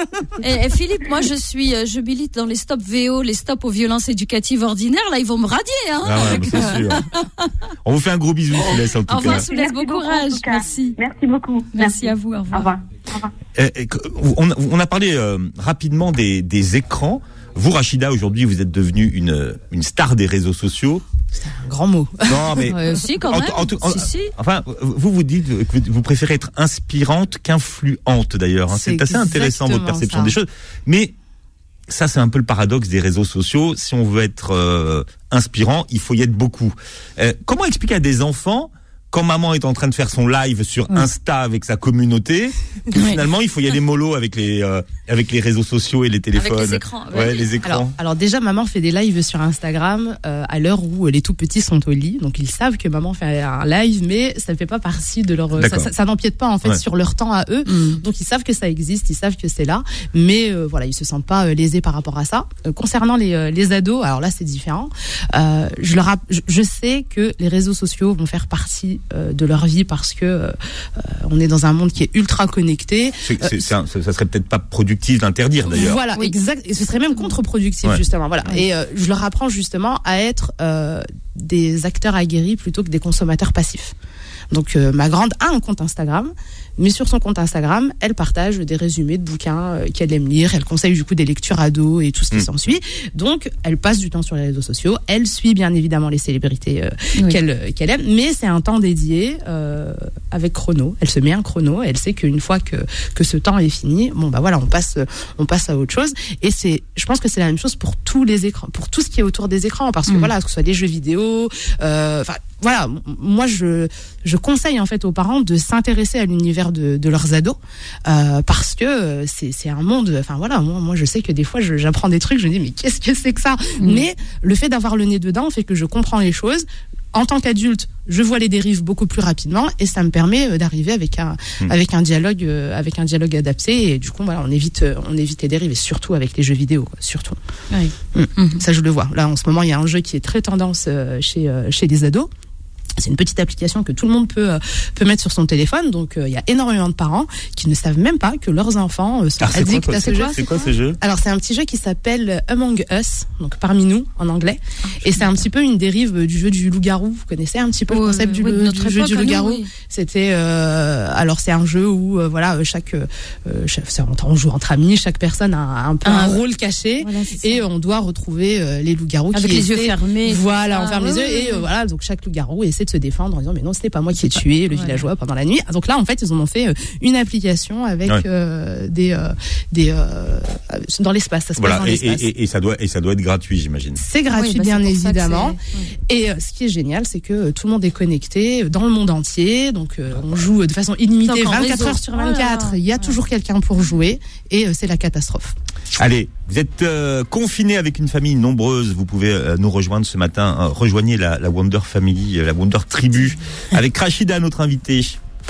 Et, et Philippe, moi je suis, euh, je milite dans les stops V O, les stops aux violences éducatives ordinaires. Là, ils vont me radier, hein. Ah ouais, mais c'est sûr. On vous fait un gros bisou, Soulès, en tout Au revoir, cas. Soulès, bon Merci beaucoup, courage. en tout cas. Merci. Merci beaucoup. Merci à vous, au Au revoir. revoir. Au revoir. Euh, euh, On, on a parlé euh, rapidement des, des écrans. Vous, Rachida, aujourd'hui, vous êtes devenue une, une star des réseaux sociaux. Un grand mot. Non, mais Euh, si, quand En même. tout- en tout- en- si, si. enfin, vous vous dites que vous préférez être inspirante qu'influente d'ailleurs. hein. C'est C'est assez intéressant votre exactement perception ça. des choses. Mais ça, c'est un peu le paradoxe des réseaux sociaux. Si on veut être euh, inspirant, il faut y être beaucoup. Euh, comment expliquer à des enfants quand maman est en train de faire son live sur Insta avec sa communauté, que Oui. finalement il faut y aller mollo avec les euh, avec les réseaux sociaux et les téléphones. les écrans, ouais. Ouais, les écrans. Alors, alors déjà, maman fait des lives sur Instagram euh, à l'heure où les tout petits sont au lit. Donc ils savent que maman fait un live, mais ça ne fait pas partie de leur. Ça, D'accord. ça, ça n'empiète pas en fait Ouais. sur leur temps à eux. Mm. Donc ils savent que ça existe, ils savent que c'est là, mais euh, voilà, ils se sentent pas euh, lésés par rapport à ça. Euh, concernant les euh, les ados, alors là c'est différent. Euh, je leur rapp- je, je sais que les réseaux sociaux vont faire partie euh, de leur vie parce que euh, euh, on est dans un monde qui est ultra connecté. C'est- c'est- c'est un- ça ça serait peut-être pas productif d'interdire d'ailleurs. Voilà, Oui. exact. Et ce serait même contre-productif, Ouais. justement. Voilà. Oui. Et euh, je leur apprends justement à être euh, des acteurs aguerris plutôt que des consommateurs passifs. Donc euh, ma grande a un compte Instagram, mais sur son compte Instagram, elle partage des résumés de bouquins euh, qu'elle aime lire, elle conseille du coup des lectures ados et tout ce qui Mm. s'ensuit. Donc elle passe du temps sur les réseaux sociaux, elle suit bien évidemment les célébrités euh, Oui. qu'elle euh, qu'elle aime, mais c'est un temps dédié euh, avec chrono. Elle se met un chrono, elle sait qu'une fois que que ce temps est fini, bon bah voilà, on passe on passe à autre chose. Et c'est, je pense que c'est la même chose pour tous les écrans, pour tout ce qui est autour des écrans, parce que Mm. voilà, que ce soit des jeux vidéo, euh, enfin voilà, m- moi je je conseille en fait aux parents de s'intéresser à l'univers de, de leurs ados euh, parce que euh, c'est c'est un monde. Enfin voilà, moi moi je sais que des fois je- j'apprends des trucs, je me dis mais qu'est-ce que c'est que ça Mm. Mais le fait d'avoir le nez dedans fait que je comprends les choses. En tant qu'adulte, je vois les dérives beaucoup plus rapidement et ça me permet euh, d'arriver avec un Mm. avec un dialogue euh, avec un dialogue adapté et du coup voilà, on évite euh, on évite les dérives et surtout avec les jeux vidéo quoi, surtout. Oui. Mm. Mhm. Ça je le vois. Là en ce moment, il y a un jeu qui est très tendance euh, chez euh, chez les ados. C'est une petite application que tout le monde peut euh, peut mettre sur son téléphone. Donc euh, il y a énormément de parents qui ne savent même pas que leurs enfants euh, sont Ah, c'est quoi, addicts quoi, à ce c'est jeu. quoi, c'est quoi ce jeu? Alors c'est un petit jeu qui s'appelle Among Us, donc parmi nous en anglais, et c'est un petit peu une dérive du jeu du loup-garou. Vous connaissez un petit peu le Oh, concept du, oui, de le- notre du jeu époque, du à nous, loup-garou. oui. C'était euh, alors c'est un jeu où euh, voilà chaque, euh, chaque c'est- on joue entre amis, chaque personne a un, un peu Ah. un rôle caché Voilà, c'est ça. et on doit retrouver euh, les loups-garous Avec qui les yeux essaient- fermés. Voilà, tout on ça. ferme les Ouais, yeux ouais, et euh, ouais. voilà, donc chaque loup-garou essaie de se défendre en disant mais non, c'était pas moi qui ai C'est pas- tué le voilà. villageois pendant la nuit. Donc là en fait, ils en ont fait euh, une application avec Ouais. euh, des euh, des euh, dans l'espace, ça se passe dans Voilà, et, l'espace. et, et, et ça doit et ça doit être gratuit, j'imagine. C'est gratuit, Oui, bah, bien c'est pour ça que évidemment. c'est- Et euh, ce qui est génial, c'est que euh, tout le monde est connecté euh, dans le monde entier. Donc, euh, on joue euh, de façon illimitée, Donc, en vingt-quatre réseau. heures sur Oh là là. vingt-quatre. Il y a Ouais. toujours quelqu'un pour jouer. Et euh, c'est la catastrophe. Allez, vous êtes euh, confinés avec une famille nombreuse. Vous pouvez euh, nous rejoindre ce matin. Euh, rejoignez la, la Wonder Family, euh, la Wonder Tribu, avec Rachida, notre invitée.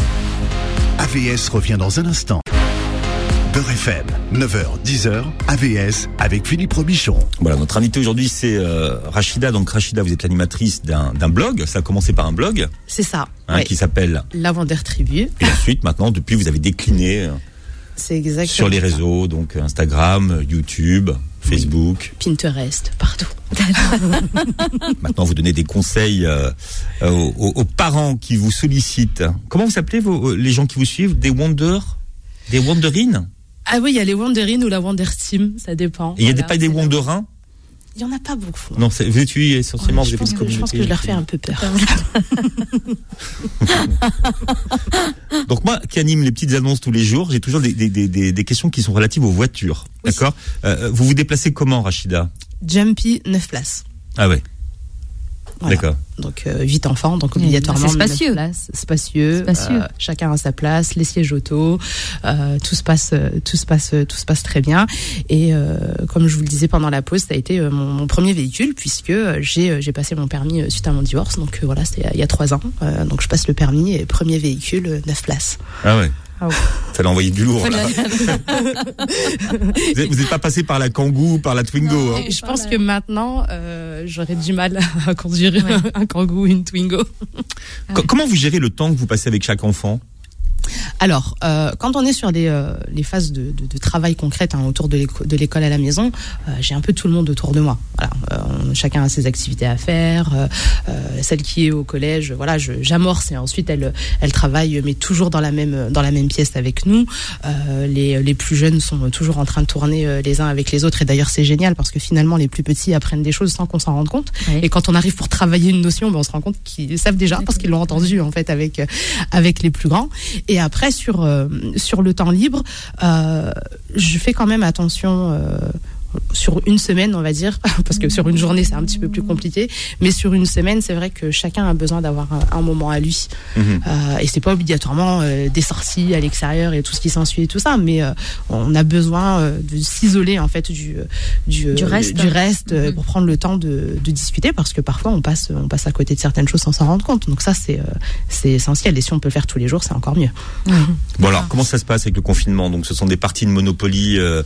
A V S revient dans un instant. Beurre F M, neuf heures, dix heures, A V S avec Philippe Robichon. Voilà, notre invitée aujourd'hui, c'est euh, Rachida. Donc Rachida, vous êtes l'animatrice d'un d'un blog. Ça a commencé par un blog C'est ça. hein, Ouais. qui s'appelle. La Wonder Tribu. Et ensuite, maintenant, depuis, vous avez décliné euh, C'est exactement sur les ça. réseaux, donc Instagram, YouTube, Facebook. Pinterest, partout. Maintenant, vous donnez des conseils euh, euh, aux, aux parents qui vous sollicitent. Comment vous appelez vos, les gens qui vous suivent? Des Wonder, des Wonderines? Ah oui, il y a les Wonderines ou la Wonder Team, ça dépend. Et il y a des, Voilà, pas des c'est- Wonderins? Il y en a pas beaucoup. Non, c'est, vous étudiez essentiellement, Ouais, vous je, pense avez que, je pense que je leur fais un peu peur. Donc moi, qui anime les petites annonces tous les jours, j'ai toujours des, des, des, des questions qui sont relatives aux voitures. Oui. D'accord. Euh, vous vous déplacez comment, Rachida? Jumpy, neuf places. Ah ouais. Voilà. D'accord. Donc euh, huit enfants, donc obligatoirement c'est spacieux. neuf places, spacieux, Spacieux. euh, chacun a sa place, les sièges auto, euh, tout se passe, euh, tout se passe, euh, tout se passe très bien. Et euh, comme je vous le disais pendant la pause, ça a été euh, mon, mon premier véhicule puisque euh, j'ai euh, j'ai passé mon permis euh, suite à mon divorce. Donc euh, voilà, c'était il y a trois ans. Euh, donc je passe le permis et premier véhicule, euh, neuf places. Ah ouais. Ah ouais. Fallait envoyer du lourd. Là. Vous n'êtes pas passé par la Kangoo, par la Twingo. Non, hein. je pense que maintenant, euh, j'aurais du mal à conduire ouais. un Kangoo ou une Twingo. Ah ouais. Comment vous gérez le temps que vous passez avec chaque enfant ? Alors, euh, quand on est sur les, euh, les phases de, de, de travail concrètes hein, autour de, l'éco- de l'école à la maison, euh, j'ai un peu tout le monde autour de moi. Voilà, euh, chacun a ses activités à faire. Euh, euh, celle qui est au collège, voilà, je, j'amorce et ensuite elle, elle travaille, mais toujours dans la même, dans la même pièce avec nous. Euh, les, les plus jeunes sont toujours en train de tourner euh, les uns avec les autres. Et d'ailleurs, c'est génial parce que finalement, les plus petits apprennent des choses sans qu'on s'en rende compte. Oui. Et quand on arrive pour travailler une notion, ben, on se rend compte qu'ils savent déjà parce qu'ils l'ont entendu en fait avec avec les plus grands. Et après, sur, euh, sur le temps libre, euh, je fais quand même attention euh, sur une semaine, on va dire, parce que sur une journée, c'est un petit peu plus compliqué, mais sur une semaine, c'est vrai que chacun a besoin d'avoir un, un moment à lui. Mmh. Euh, et c'est pas obligatoirement euh, des sorties à l'extérieur et tout ce qui s'ensuit et tout ça, mais euh, on a besoin euh, de s'isoler, en fait, du, du, du reste, du reste mmh. pour prendre le temps de, de discuter, parce que parfois, on passe, on passe à côté de certaines choses sans s'en rendre compte. Donc ça, c'est, euh, c'est essentiel. Et si on peut le faire tous les jours, c'est encore mieux. Mmh. Bon, alors, comment ça se passe avec le confinement ? Donc, ce sont des parties de Monopoly euh,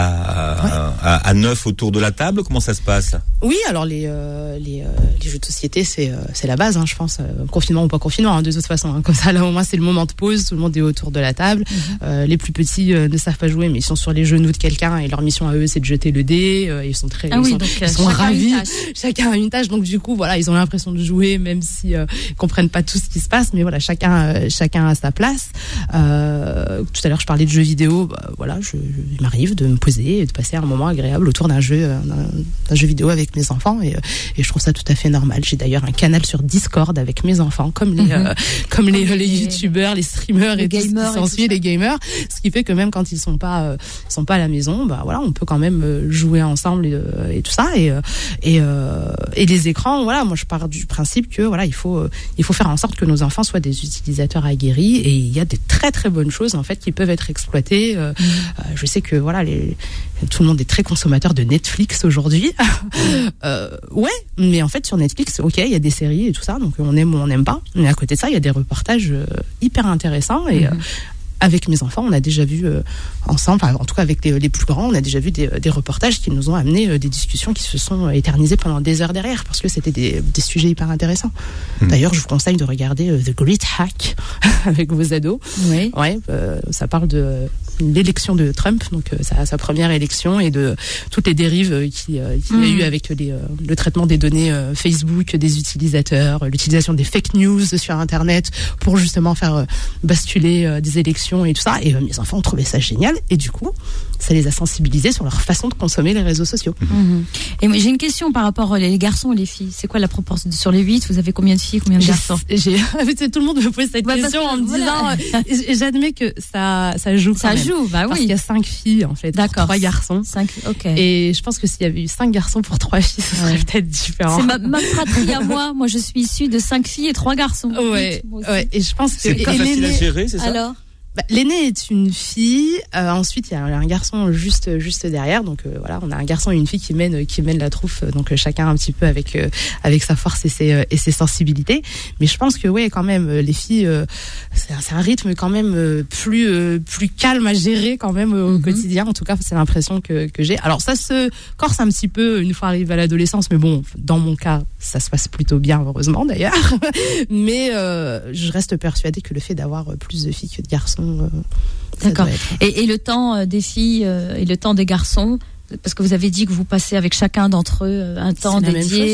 à, ouais. à, à neuf autour de la table. Comment ça se passe ? Oui, alors les euh, les, euh, les jeux de société, c'est euh, c'est la base, hein, je pense. Euh, confinement ou pas confinement, hein, de toute façon. Hein, comme ça, là au moins c'est le moment de pause, tout le monde est autour de la table. Mm-hmm. Euh, les plus petits euh, ne savent pas jouer, mais ils sont sur les genoux de quelqu'un et leur mission à eux, c'est de jeter le dé. Euh, ils sont très, ah ils oui, sont, donc, ils sont ravis. Chacun a une tâche, donc du coup, voilà, ils ont l'impression de jouer, même si euh, ils comprennent pas tout ce qui se passe, mais voilà, chacun euh, chacun a sa place. Euh, tout à l'heure, je parlais de jeux vidéo. Bah, voilà, je, je, il m'arrive de me poser et de passer un moment agréable autour d'un jeu, d'un, d'un jeu vidéo avec mes enfants et, et je trouve ça tout à fait normal. J'ai d'ailleurs un canal sur Discord avec mes enfants, comme les, mm-hmm. euh, comme les, les, les youtubeurs, les streamers et tout ce qui s'ensuit, les gamers. Ce qui fait que même quand ils sont pas, euh, sont pas à la maison, bah voilà, on peut quand même jouer ensemble et, et tout ça. Et, et, euh, et les écrans, voilà, moi je pars du principe que voilà, il faut, il faut faire en sorte que nos enfants soient des utilisateurs aguerris et il y a des très très bonnes choses en fait qui peuvent être exploitées. Euh, mm-hmm. euh, je sais que voilà, les, tout le monde est très consommateur de Netflix aujourd'hui. euh, ouais, mais en fait sur Netflix, ok, il y a des séries et tout ça, donc on aime ou on n'aime pas. Mais à côté de ça, il y a des reportages euh, hyper intéressants et mm-hmm. euh, avec mes enfants, on a déjà vu euh, ensemble, enfin, en tout cas avec les, les plus grands, on a déjà vu des, des reportages qui nous ont amené euh, des discussions qui se sont éternisées pendant des heures derrière parce que c'était des, des sujets hyper intéressants. Mmh. D'ailleurs, je vous conseille de regarder euh, The Great Hack avec vos ados. Oui. Ouais, euh, ça parle de l'élection de Trump, donc euh, sa, sa première élection et de toutes les dérives euh, qu'il euh, qui mmh. y a eu avec les, euh, le traitement des données euh, Facebook des utilisateurs, l'utilisation des fake news sur Internet pour justement faire euh, basculer euh, des élections et tout ça. Et euh, mes enfants ont trouvé ça génial et du coup, ça les a sensibilisés sur leur façon de consommer les réseaux sociaux. Mmh. Et moi, j'ai une question par rapport aux garçons et les filles. C'est quoi la proportion sur les huit? Vous avez combien de filles, combien de garçons? J'ai, j'ai, tout le monde me pose cette ouais, question en me voilà. disant. Euh, j'admets que ça, ça joue. Quand ça même. joue, bah oui. Parce qu'il y a cinq filles en fait, d'accord. Trois garçons. Cinq, ok. Et je pense que s'il y avait eu cinq garçons pour trois filles, ce serait ouais. peut-être différent. C'est ma, ma fratrie à moi. Moi, je suis issue de cinq filles et trois garçons. Ouais, ouais. Et je pense que c'est pas facile à gérer, c'est ça? Alors. Bah, l'aîné est une fille. Euh, ensuite, il y a un garçon juste juste derrière. Donc euh, voilà, on a un garçon et une fille qui mènent qui mènent la troupe. Donc euh, chacun un petit peu avec euh, avec sa force et ses euh, et ses sensibilités. Mais je pense que ouais, quand même, les filles, euh, c'est, un, c'est un rythme quand même euh, plus euh, plus calme à gérer quand même euh, au mm-hmm. quotidien. En tout cas, c'est l'impression que que j'ai. Alors ça se corse un petit peu une fois arrivé à l'adolescence, mais bon, dans mon cas, ça se passe plutôt bien, heureusement d'ailleurs. Mais euh, je reste persuadée que le fait d'avoir plus de filles que de garçons. Euh, D'accord. Et, et le temps euh, des filles euh, et le temps des garçons, parce que vous avez dit que vous passez avec chacun d'entre eux euh, un temps c'est dédié.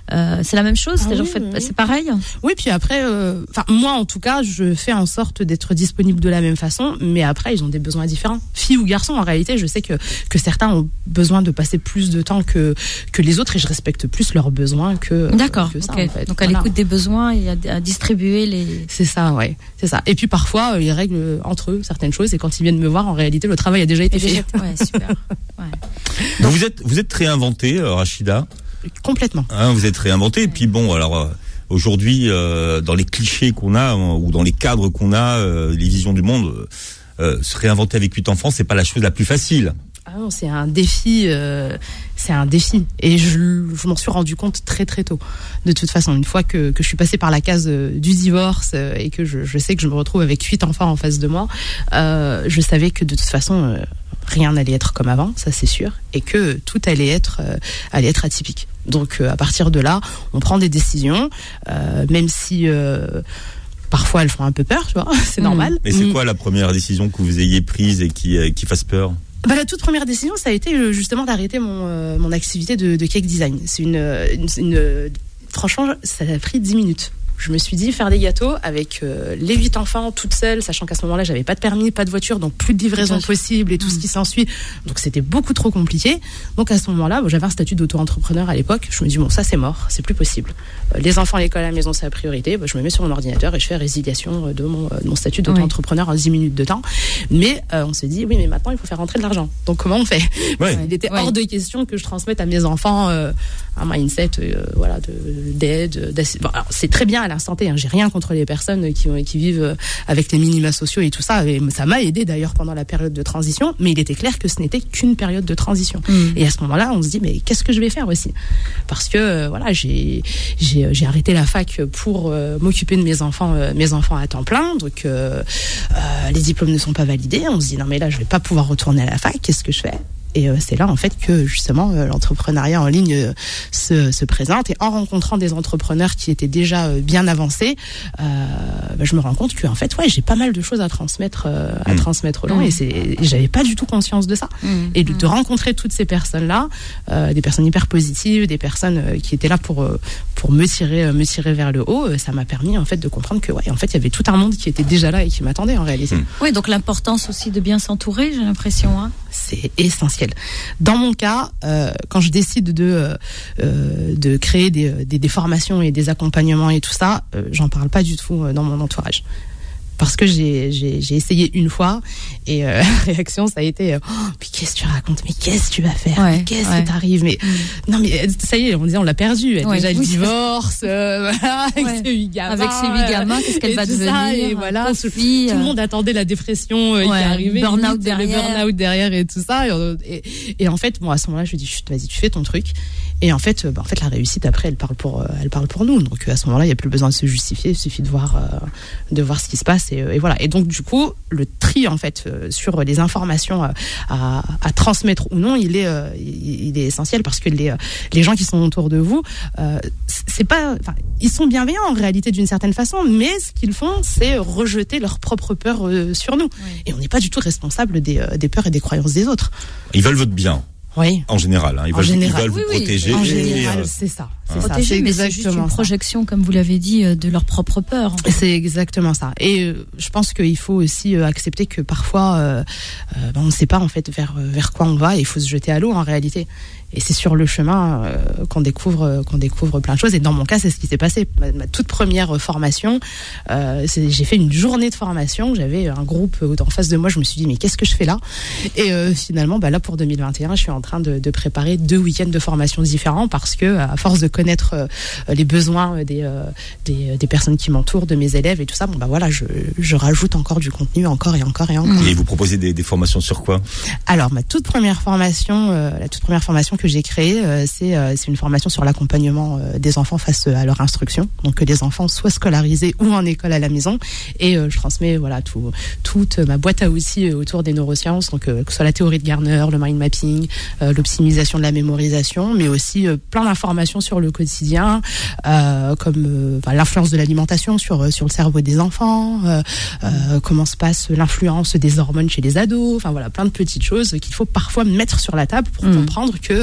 Euh, c'est la même chose, Ah c'est-à-dire oui, faites- oui. c'est pareil. Oui, puis après, enfin moi en tout cas, je fais en sorte d'être disponible de la même façon, mais après ils ont des besoins différents. Filles ou garçons, en réalité, je sais que que certains ont besoin de passer plus de temps que que les autres, et je respecte plus leurs besoins que D'accord. que ça, ok. en fait. Donc à Voilà. l'écoute des besoins et à, à distribuer les. C'est ça, ouais, c'est ça. Et puis parfois euh, ils règlent entre eux certaines choses, et quand ils viennent me voir, en réalité, le travail a déjà été fait. Ouais, super. Ouais. Donc vous êtes vous êtes réinventé, euh, Rachida. Complètement. Hein, vous êtes réinventé. Et puis bon, alors euh, aujourd'hui, euh, dans les clichés qu'on a euh, ou dans les cadres qu'on a, euh, les visions du monde, euh, se réinventer avec huit enfants, c'est pas la chose la plus facile. Ah non, c'est un défi, euh, c'est un défi, et je, je m'en suis rendu compte très très tôt. De toute façon, une fois que, que je suis passée par la case euh, du divorce euh, et que je, je sais que je me retrouve avec huit enfants en face de moi, euh, je savais que de toute façon euh, rien n'allait être comme avant, ça c'est sûr, et que tout allait être euh, allait être atypique. Donc euh, à partir de là, on prend des décisions, euh, même si euh, parfois elles font un peu peur, tu vois, c'est normal. Mais c'est Mm. quoi la première décision que vous ayez prise et qui euh, qui fasse peur? Bah, la toute première décision, ça a été euh, justement d'arrêter mon, euh, mon activité de, de cake design. C'est une, euh, une, une, euh, franchement, ça a pris dix minutes. Je me suis dit, faire des gâteaux avec euh, les huit enfants toute seule, sachant qu'à ce moment-là, j'avais pas de permis, pas de voiture, donc plus de livraison possible et tout ce qui s'ensuit. Donc c'était beaucoup trop compliqué. Donc à ce moment-là, bon, j'avais un statut d'auto-entrepreneur à l'époque. Je me dis, bon, ça c'est mort, c'est plus possible. Euh, les enfants à l'école, à la maison, c'est la priorité. Bah, je me mets sur mon ordinateur et je fais résiliation de mon, euh, de mon statut d'auto-entrepreneur en dix minutes de temps. Mais euh, on se dit, oui, mais maintenant, il faut faire rentrer de l'argent. Donc comment on fait? Ouais. Il était Ouais. hors de question que je transmette à mes enfants euh, un mindset euh, voilà, de, d'aide. d'assi- Bon, alors, c'est très bien à l'instant T, hein, j'ai rien contre les personnes qui, qui vivent avec les minima sociaux et tout ça, et ça m'a aidé d'ailleurs pendant la période de transition, mais il était clair que ce n'était qu'une période de transition. Mmh. Et à ce moment-là, on se dit, mais qu'est-ce que je vais faire aussi? Parce que euh, voilà, j'ai, j'ai, j'ai arrêté la fac pour euh, m'occuper de mes enfants, euh, mes enfants à temps plein, donc euh, euh, les diplômes ne sont pas validés, on se dit, non mais là, je vais pas pouvoir retourner à la fac, qu'est-ce que je fais? Et euh, c'est là, en fait, que justement, euh, l'entrepreneuriat en ligne euh, se, se présente. Et en rencontrant des entrepreneurs qui étaient déjà euh, bien avancés, euh, bah, je me rends compte que, en fait, ouais, j'ai pas mal de choses à transmettre, euh, à Mmh. transmettre aux gens. Mmh. Et, c'est, et j'avais pas du tout conscience de ça. Mmh. Et de, de rencontrer toutes ces personnes-là, euh, des personnes hyper positives, des personnes euh, qui étaient là pour euh, pour me tirer, euh, me tirer vers le haut, euh, ça m'a permis, en fait, de comprendre que, ouais, en fait, il y avait tout un monde qui était déjà là et qui m'attendait, en réalité. Mmh. Oui, donc l'importance aussi de bien s'entourer, j'ai l'impression. Hein. C'est essentiel. Dans mon cas, euh, quand je décide de euh, de créer des, des, des formations et des accompagnements et tout ça, euh, j'en parle pas du tout euh, dans mon entourage. Parce que j'ai, j'ai, j'ai essayé une fois et euh, la réaction, ça a été euh, oh, mais qu'est-ce que tu racontes? Mais qu'est-ce que tu vas faire? Ouais, mais qu'est-ce ouais. qui t'arrive? Mais Mmh. non, mais ça y est, on dit on l'a perdu. Elle Ouais. déjà le Oui. divorce, euh, voilà, avec Ouais. ses huit gamins. Avec ses huit gamins, qu'est-ce qu'elle et va tout devenir? ça, et voilà, Pauvre tout, fille, tout le euh. monde attendait la dépression euh, qui Ouais, arrivait, burn-out limite, derrière. le burn-out derrière et tout ça. Et, et, et en fait, moi, à ce moment-là, je lui dis, chut, vas-y, tu fais ton truc. Et en fait, euh, bah, en fait, la réussite après, elle parle pour, euh, elle parle pour nous. Donc à ce moment-là, il y a plus besoin de se justifier. Il suffit de voir, euh, de voir ce qui se passe. Et, euh, et voilà. Et donc du coup, le tri en fait euh, sur les informations euh, à, à transmettre ou non, il est, euh, il, il est essentiel parce que les, euh, les gens qui sont autour de vous, euh, c'est pas, enfin, ils sont bienveillants en réalité d'une certaine façon, mais ce qu'ils font, c'est rejeter leurs propres peurs euh, sur nous. Oui. Et on n'est pas du tout responsable des, euh, des peurs et des croyances des autres. Ils veulent votre bien, Oui. en général. Hein. Ils En veulent, général. ils veulent Oui, vous oui. protéger. En et, général, euh, c'est ça. C'est hein. ça. Protéger, C'est mais c'est juste exactement une ça. projection, comme vous l'avez dit, euh, de leur propre peur. C'est exactement ça. Et euh, je pense qu'il faut aussi euh, accepter que parfois, euh, euh, ben, on ne sait pas en fait vers vers quoi on va. Et il faut se jeter à l'eau en réalité. Et c'est sur le chemin euh, qu'on découvre euh, qu'on découvre plein de choses. Et dans mon cas, c'est ce qui s'est passé. Ma, ma toute première formation, euh, c'est, j'ai fait une journée de formation. J'avais un groupe en face de moi. Je me suis dit mais qu'est-ce que je fais là? Et euh, finalement, bah, là pour deux mille vingt et un, je suis en train de, de préparer deux week-ends de formation différents parce que à force de connaître euh, les besoins des, euh, des des personnes qui m'entourent, de mes élèves et tout ça, bon bah voilà, je je rajoute encore du contenu, encore et encore et encore. Et vous proposez des, des formations sur quoi? Alors ma toute première formation, euh, la toute première formation que j'ai créée, euh, c'est euh, c'est une formation sur l'accompagnement euh, des enfants face à leur instruction. Donc que les enfants soient scolarisés ou en école à la maison. Et euh, je transmets voilà tout toute ma boîte à outils autour des neurosciences, donc euh, que ce soit la théorie de Garner, le mind mapping, euh, l'optimisation de la mémorisation, mais aussi euh, plein d'informations sur le quotidien, euh, comme euh, bah, l'influence de l'alimentation sur sur le cerveau des enfants, euh, euh, comment se passe l'influence des hormones chez les ados, enfin voilà, plein de petites choses qu'il faut parfois mettre sur la table pour Mmh. comprendre que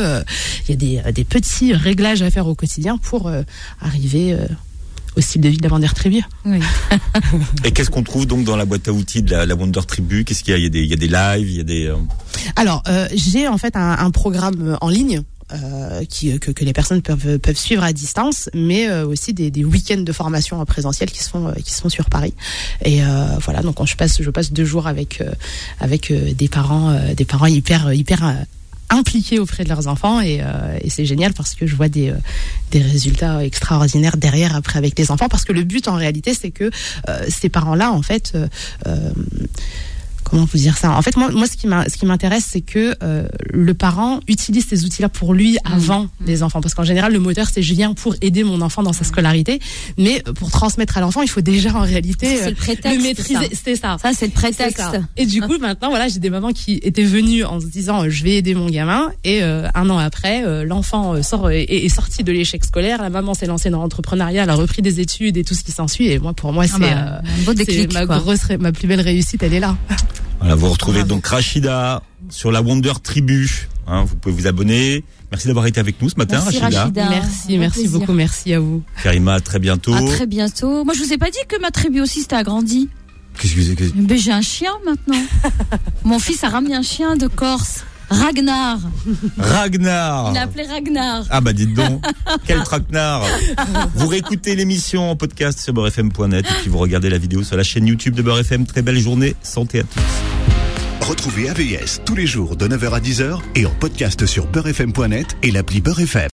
euh, il y a des, des petits réglages à faire au quotidien pour euh, arriver euh, au style de vie de la Wonder Tribu. Oui. Et qu'est-ce qu'on trouve donc dans la boîte à outils de la, la Wonder Tribu? Qu'est-ce qu'il y a? Il y a des, il y a des lives, il y a des. Euh... Alors, euh, j'ai en fait un, un programme en ligne. Euh, qui, que, que les personnes peuvent, peuvent suivre à distance, mais euh, aussi des, des week-ends de formation en présentiel qui se font, euh, qui se font sur Paris. Et euh, voilà, donc quand je passe, je passe deux jours avec, euh, avec euh, des parents, euh, des parents hyper, hyper euh, impliqués auprès de leurs enfants, et, euh, et c'est génial parce que je vois des, euh, des résultats extraordinaires derrière après avec les enfants, parce que le but en réalité c'est que euh, ces parents-là en fait euh, euh, comment vous dire ça? En fait, moi, moi, ce qui m'a, ce qui m'intéresse, c'est que euh, le parent utilise ces outils-là pour lui avant mmh. les enfants, parce qu'en général, le moteur, c'est je viens pour aider mon enfant dans sa scolarité, mais pour transmettre à l'enfant, il faut déjà en réalité c'est le, prétexte, le maîtriser. Ça. C'est ça. Ça, c'est le prétexte. C'est et du coup, maintenant, voilà, j'ai des mamans qui étaient venues en se disant, je vais aider mon gamin, et euh, un an après, euh, l'enfant sort est, est sorti de l'échec scolaire, la maman s'est lancée dans l'entrepreneuriat, elle a repris des études et tout ce qui s'ensuit. Et moi, pour moi, c'est, ah bah, euh, un beau déclic, c'est ma quoi. grosse, ma plus belle réussite, elle est là. Voilà, vous retrouvez donc Rachida sur la Wonder Tribu. Hein, vous pouvez vous abonner. Merci d'avoir été avec nous ce matin, merci, Rachida. Rachida. Merci, merci plaisir. beaucoup, merci à vous. Karima, à très bientôt. À très bientôt. Moi, je vous ai pas dit que ma tribu aussi s'était agrandie. Qu'est-ce que c'est que... Ben, j'ai un chien maintenant. Mon fils a ramené un chien de Corse. Ragnar. Ragnar. Il l'a appelé Ragnar. Ah bah dites donc, quel traquenard. Vous réécoutez l'émission en podcast sur beurre f m point net et puis vous regardez la vidéo sur la chaîne YouTube de Beurre F M. Très belle journée, santé à tous. Retrouvez A V S tous les jours de neuf heures à dix heures et en podcast sur beurre f m point net et l'appli Beurre F M.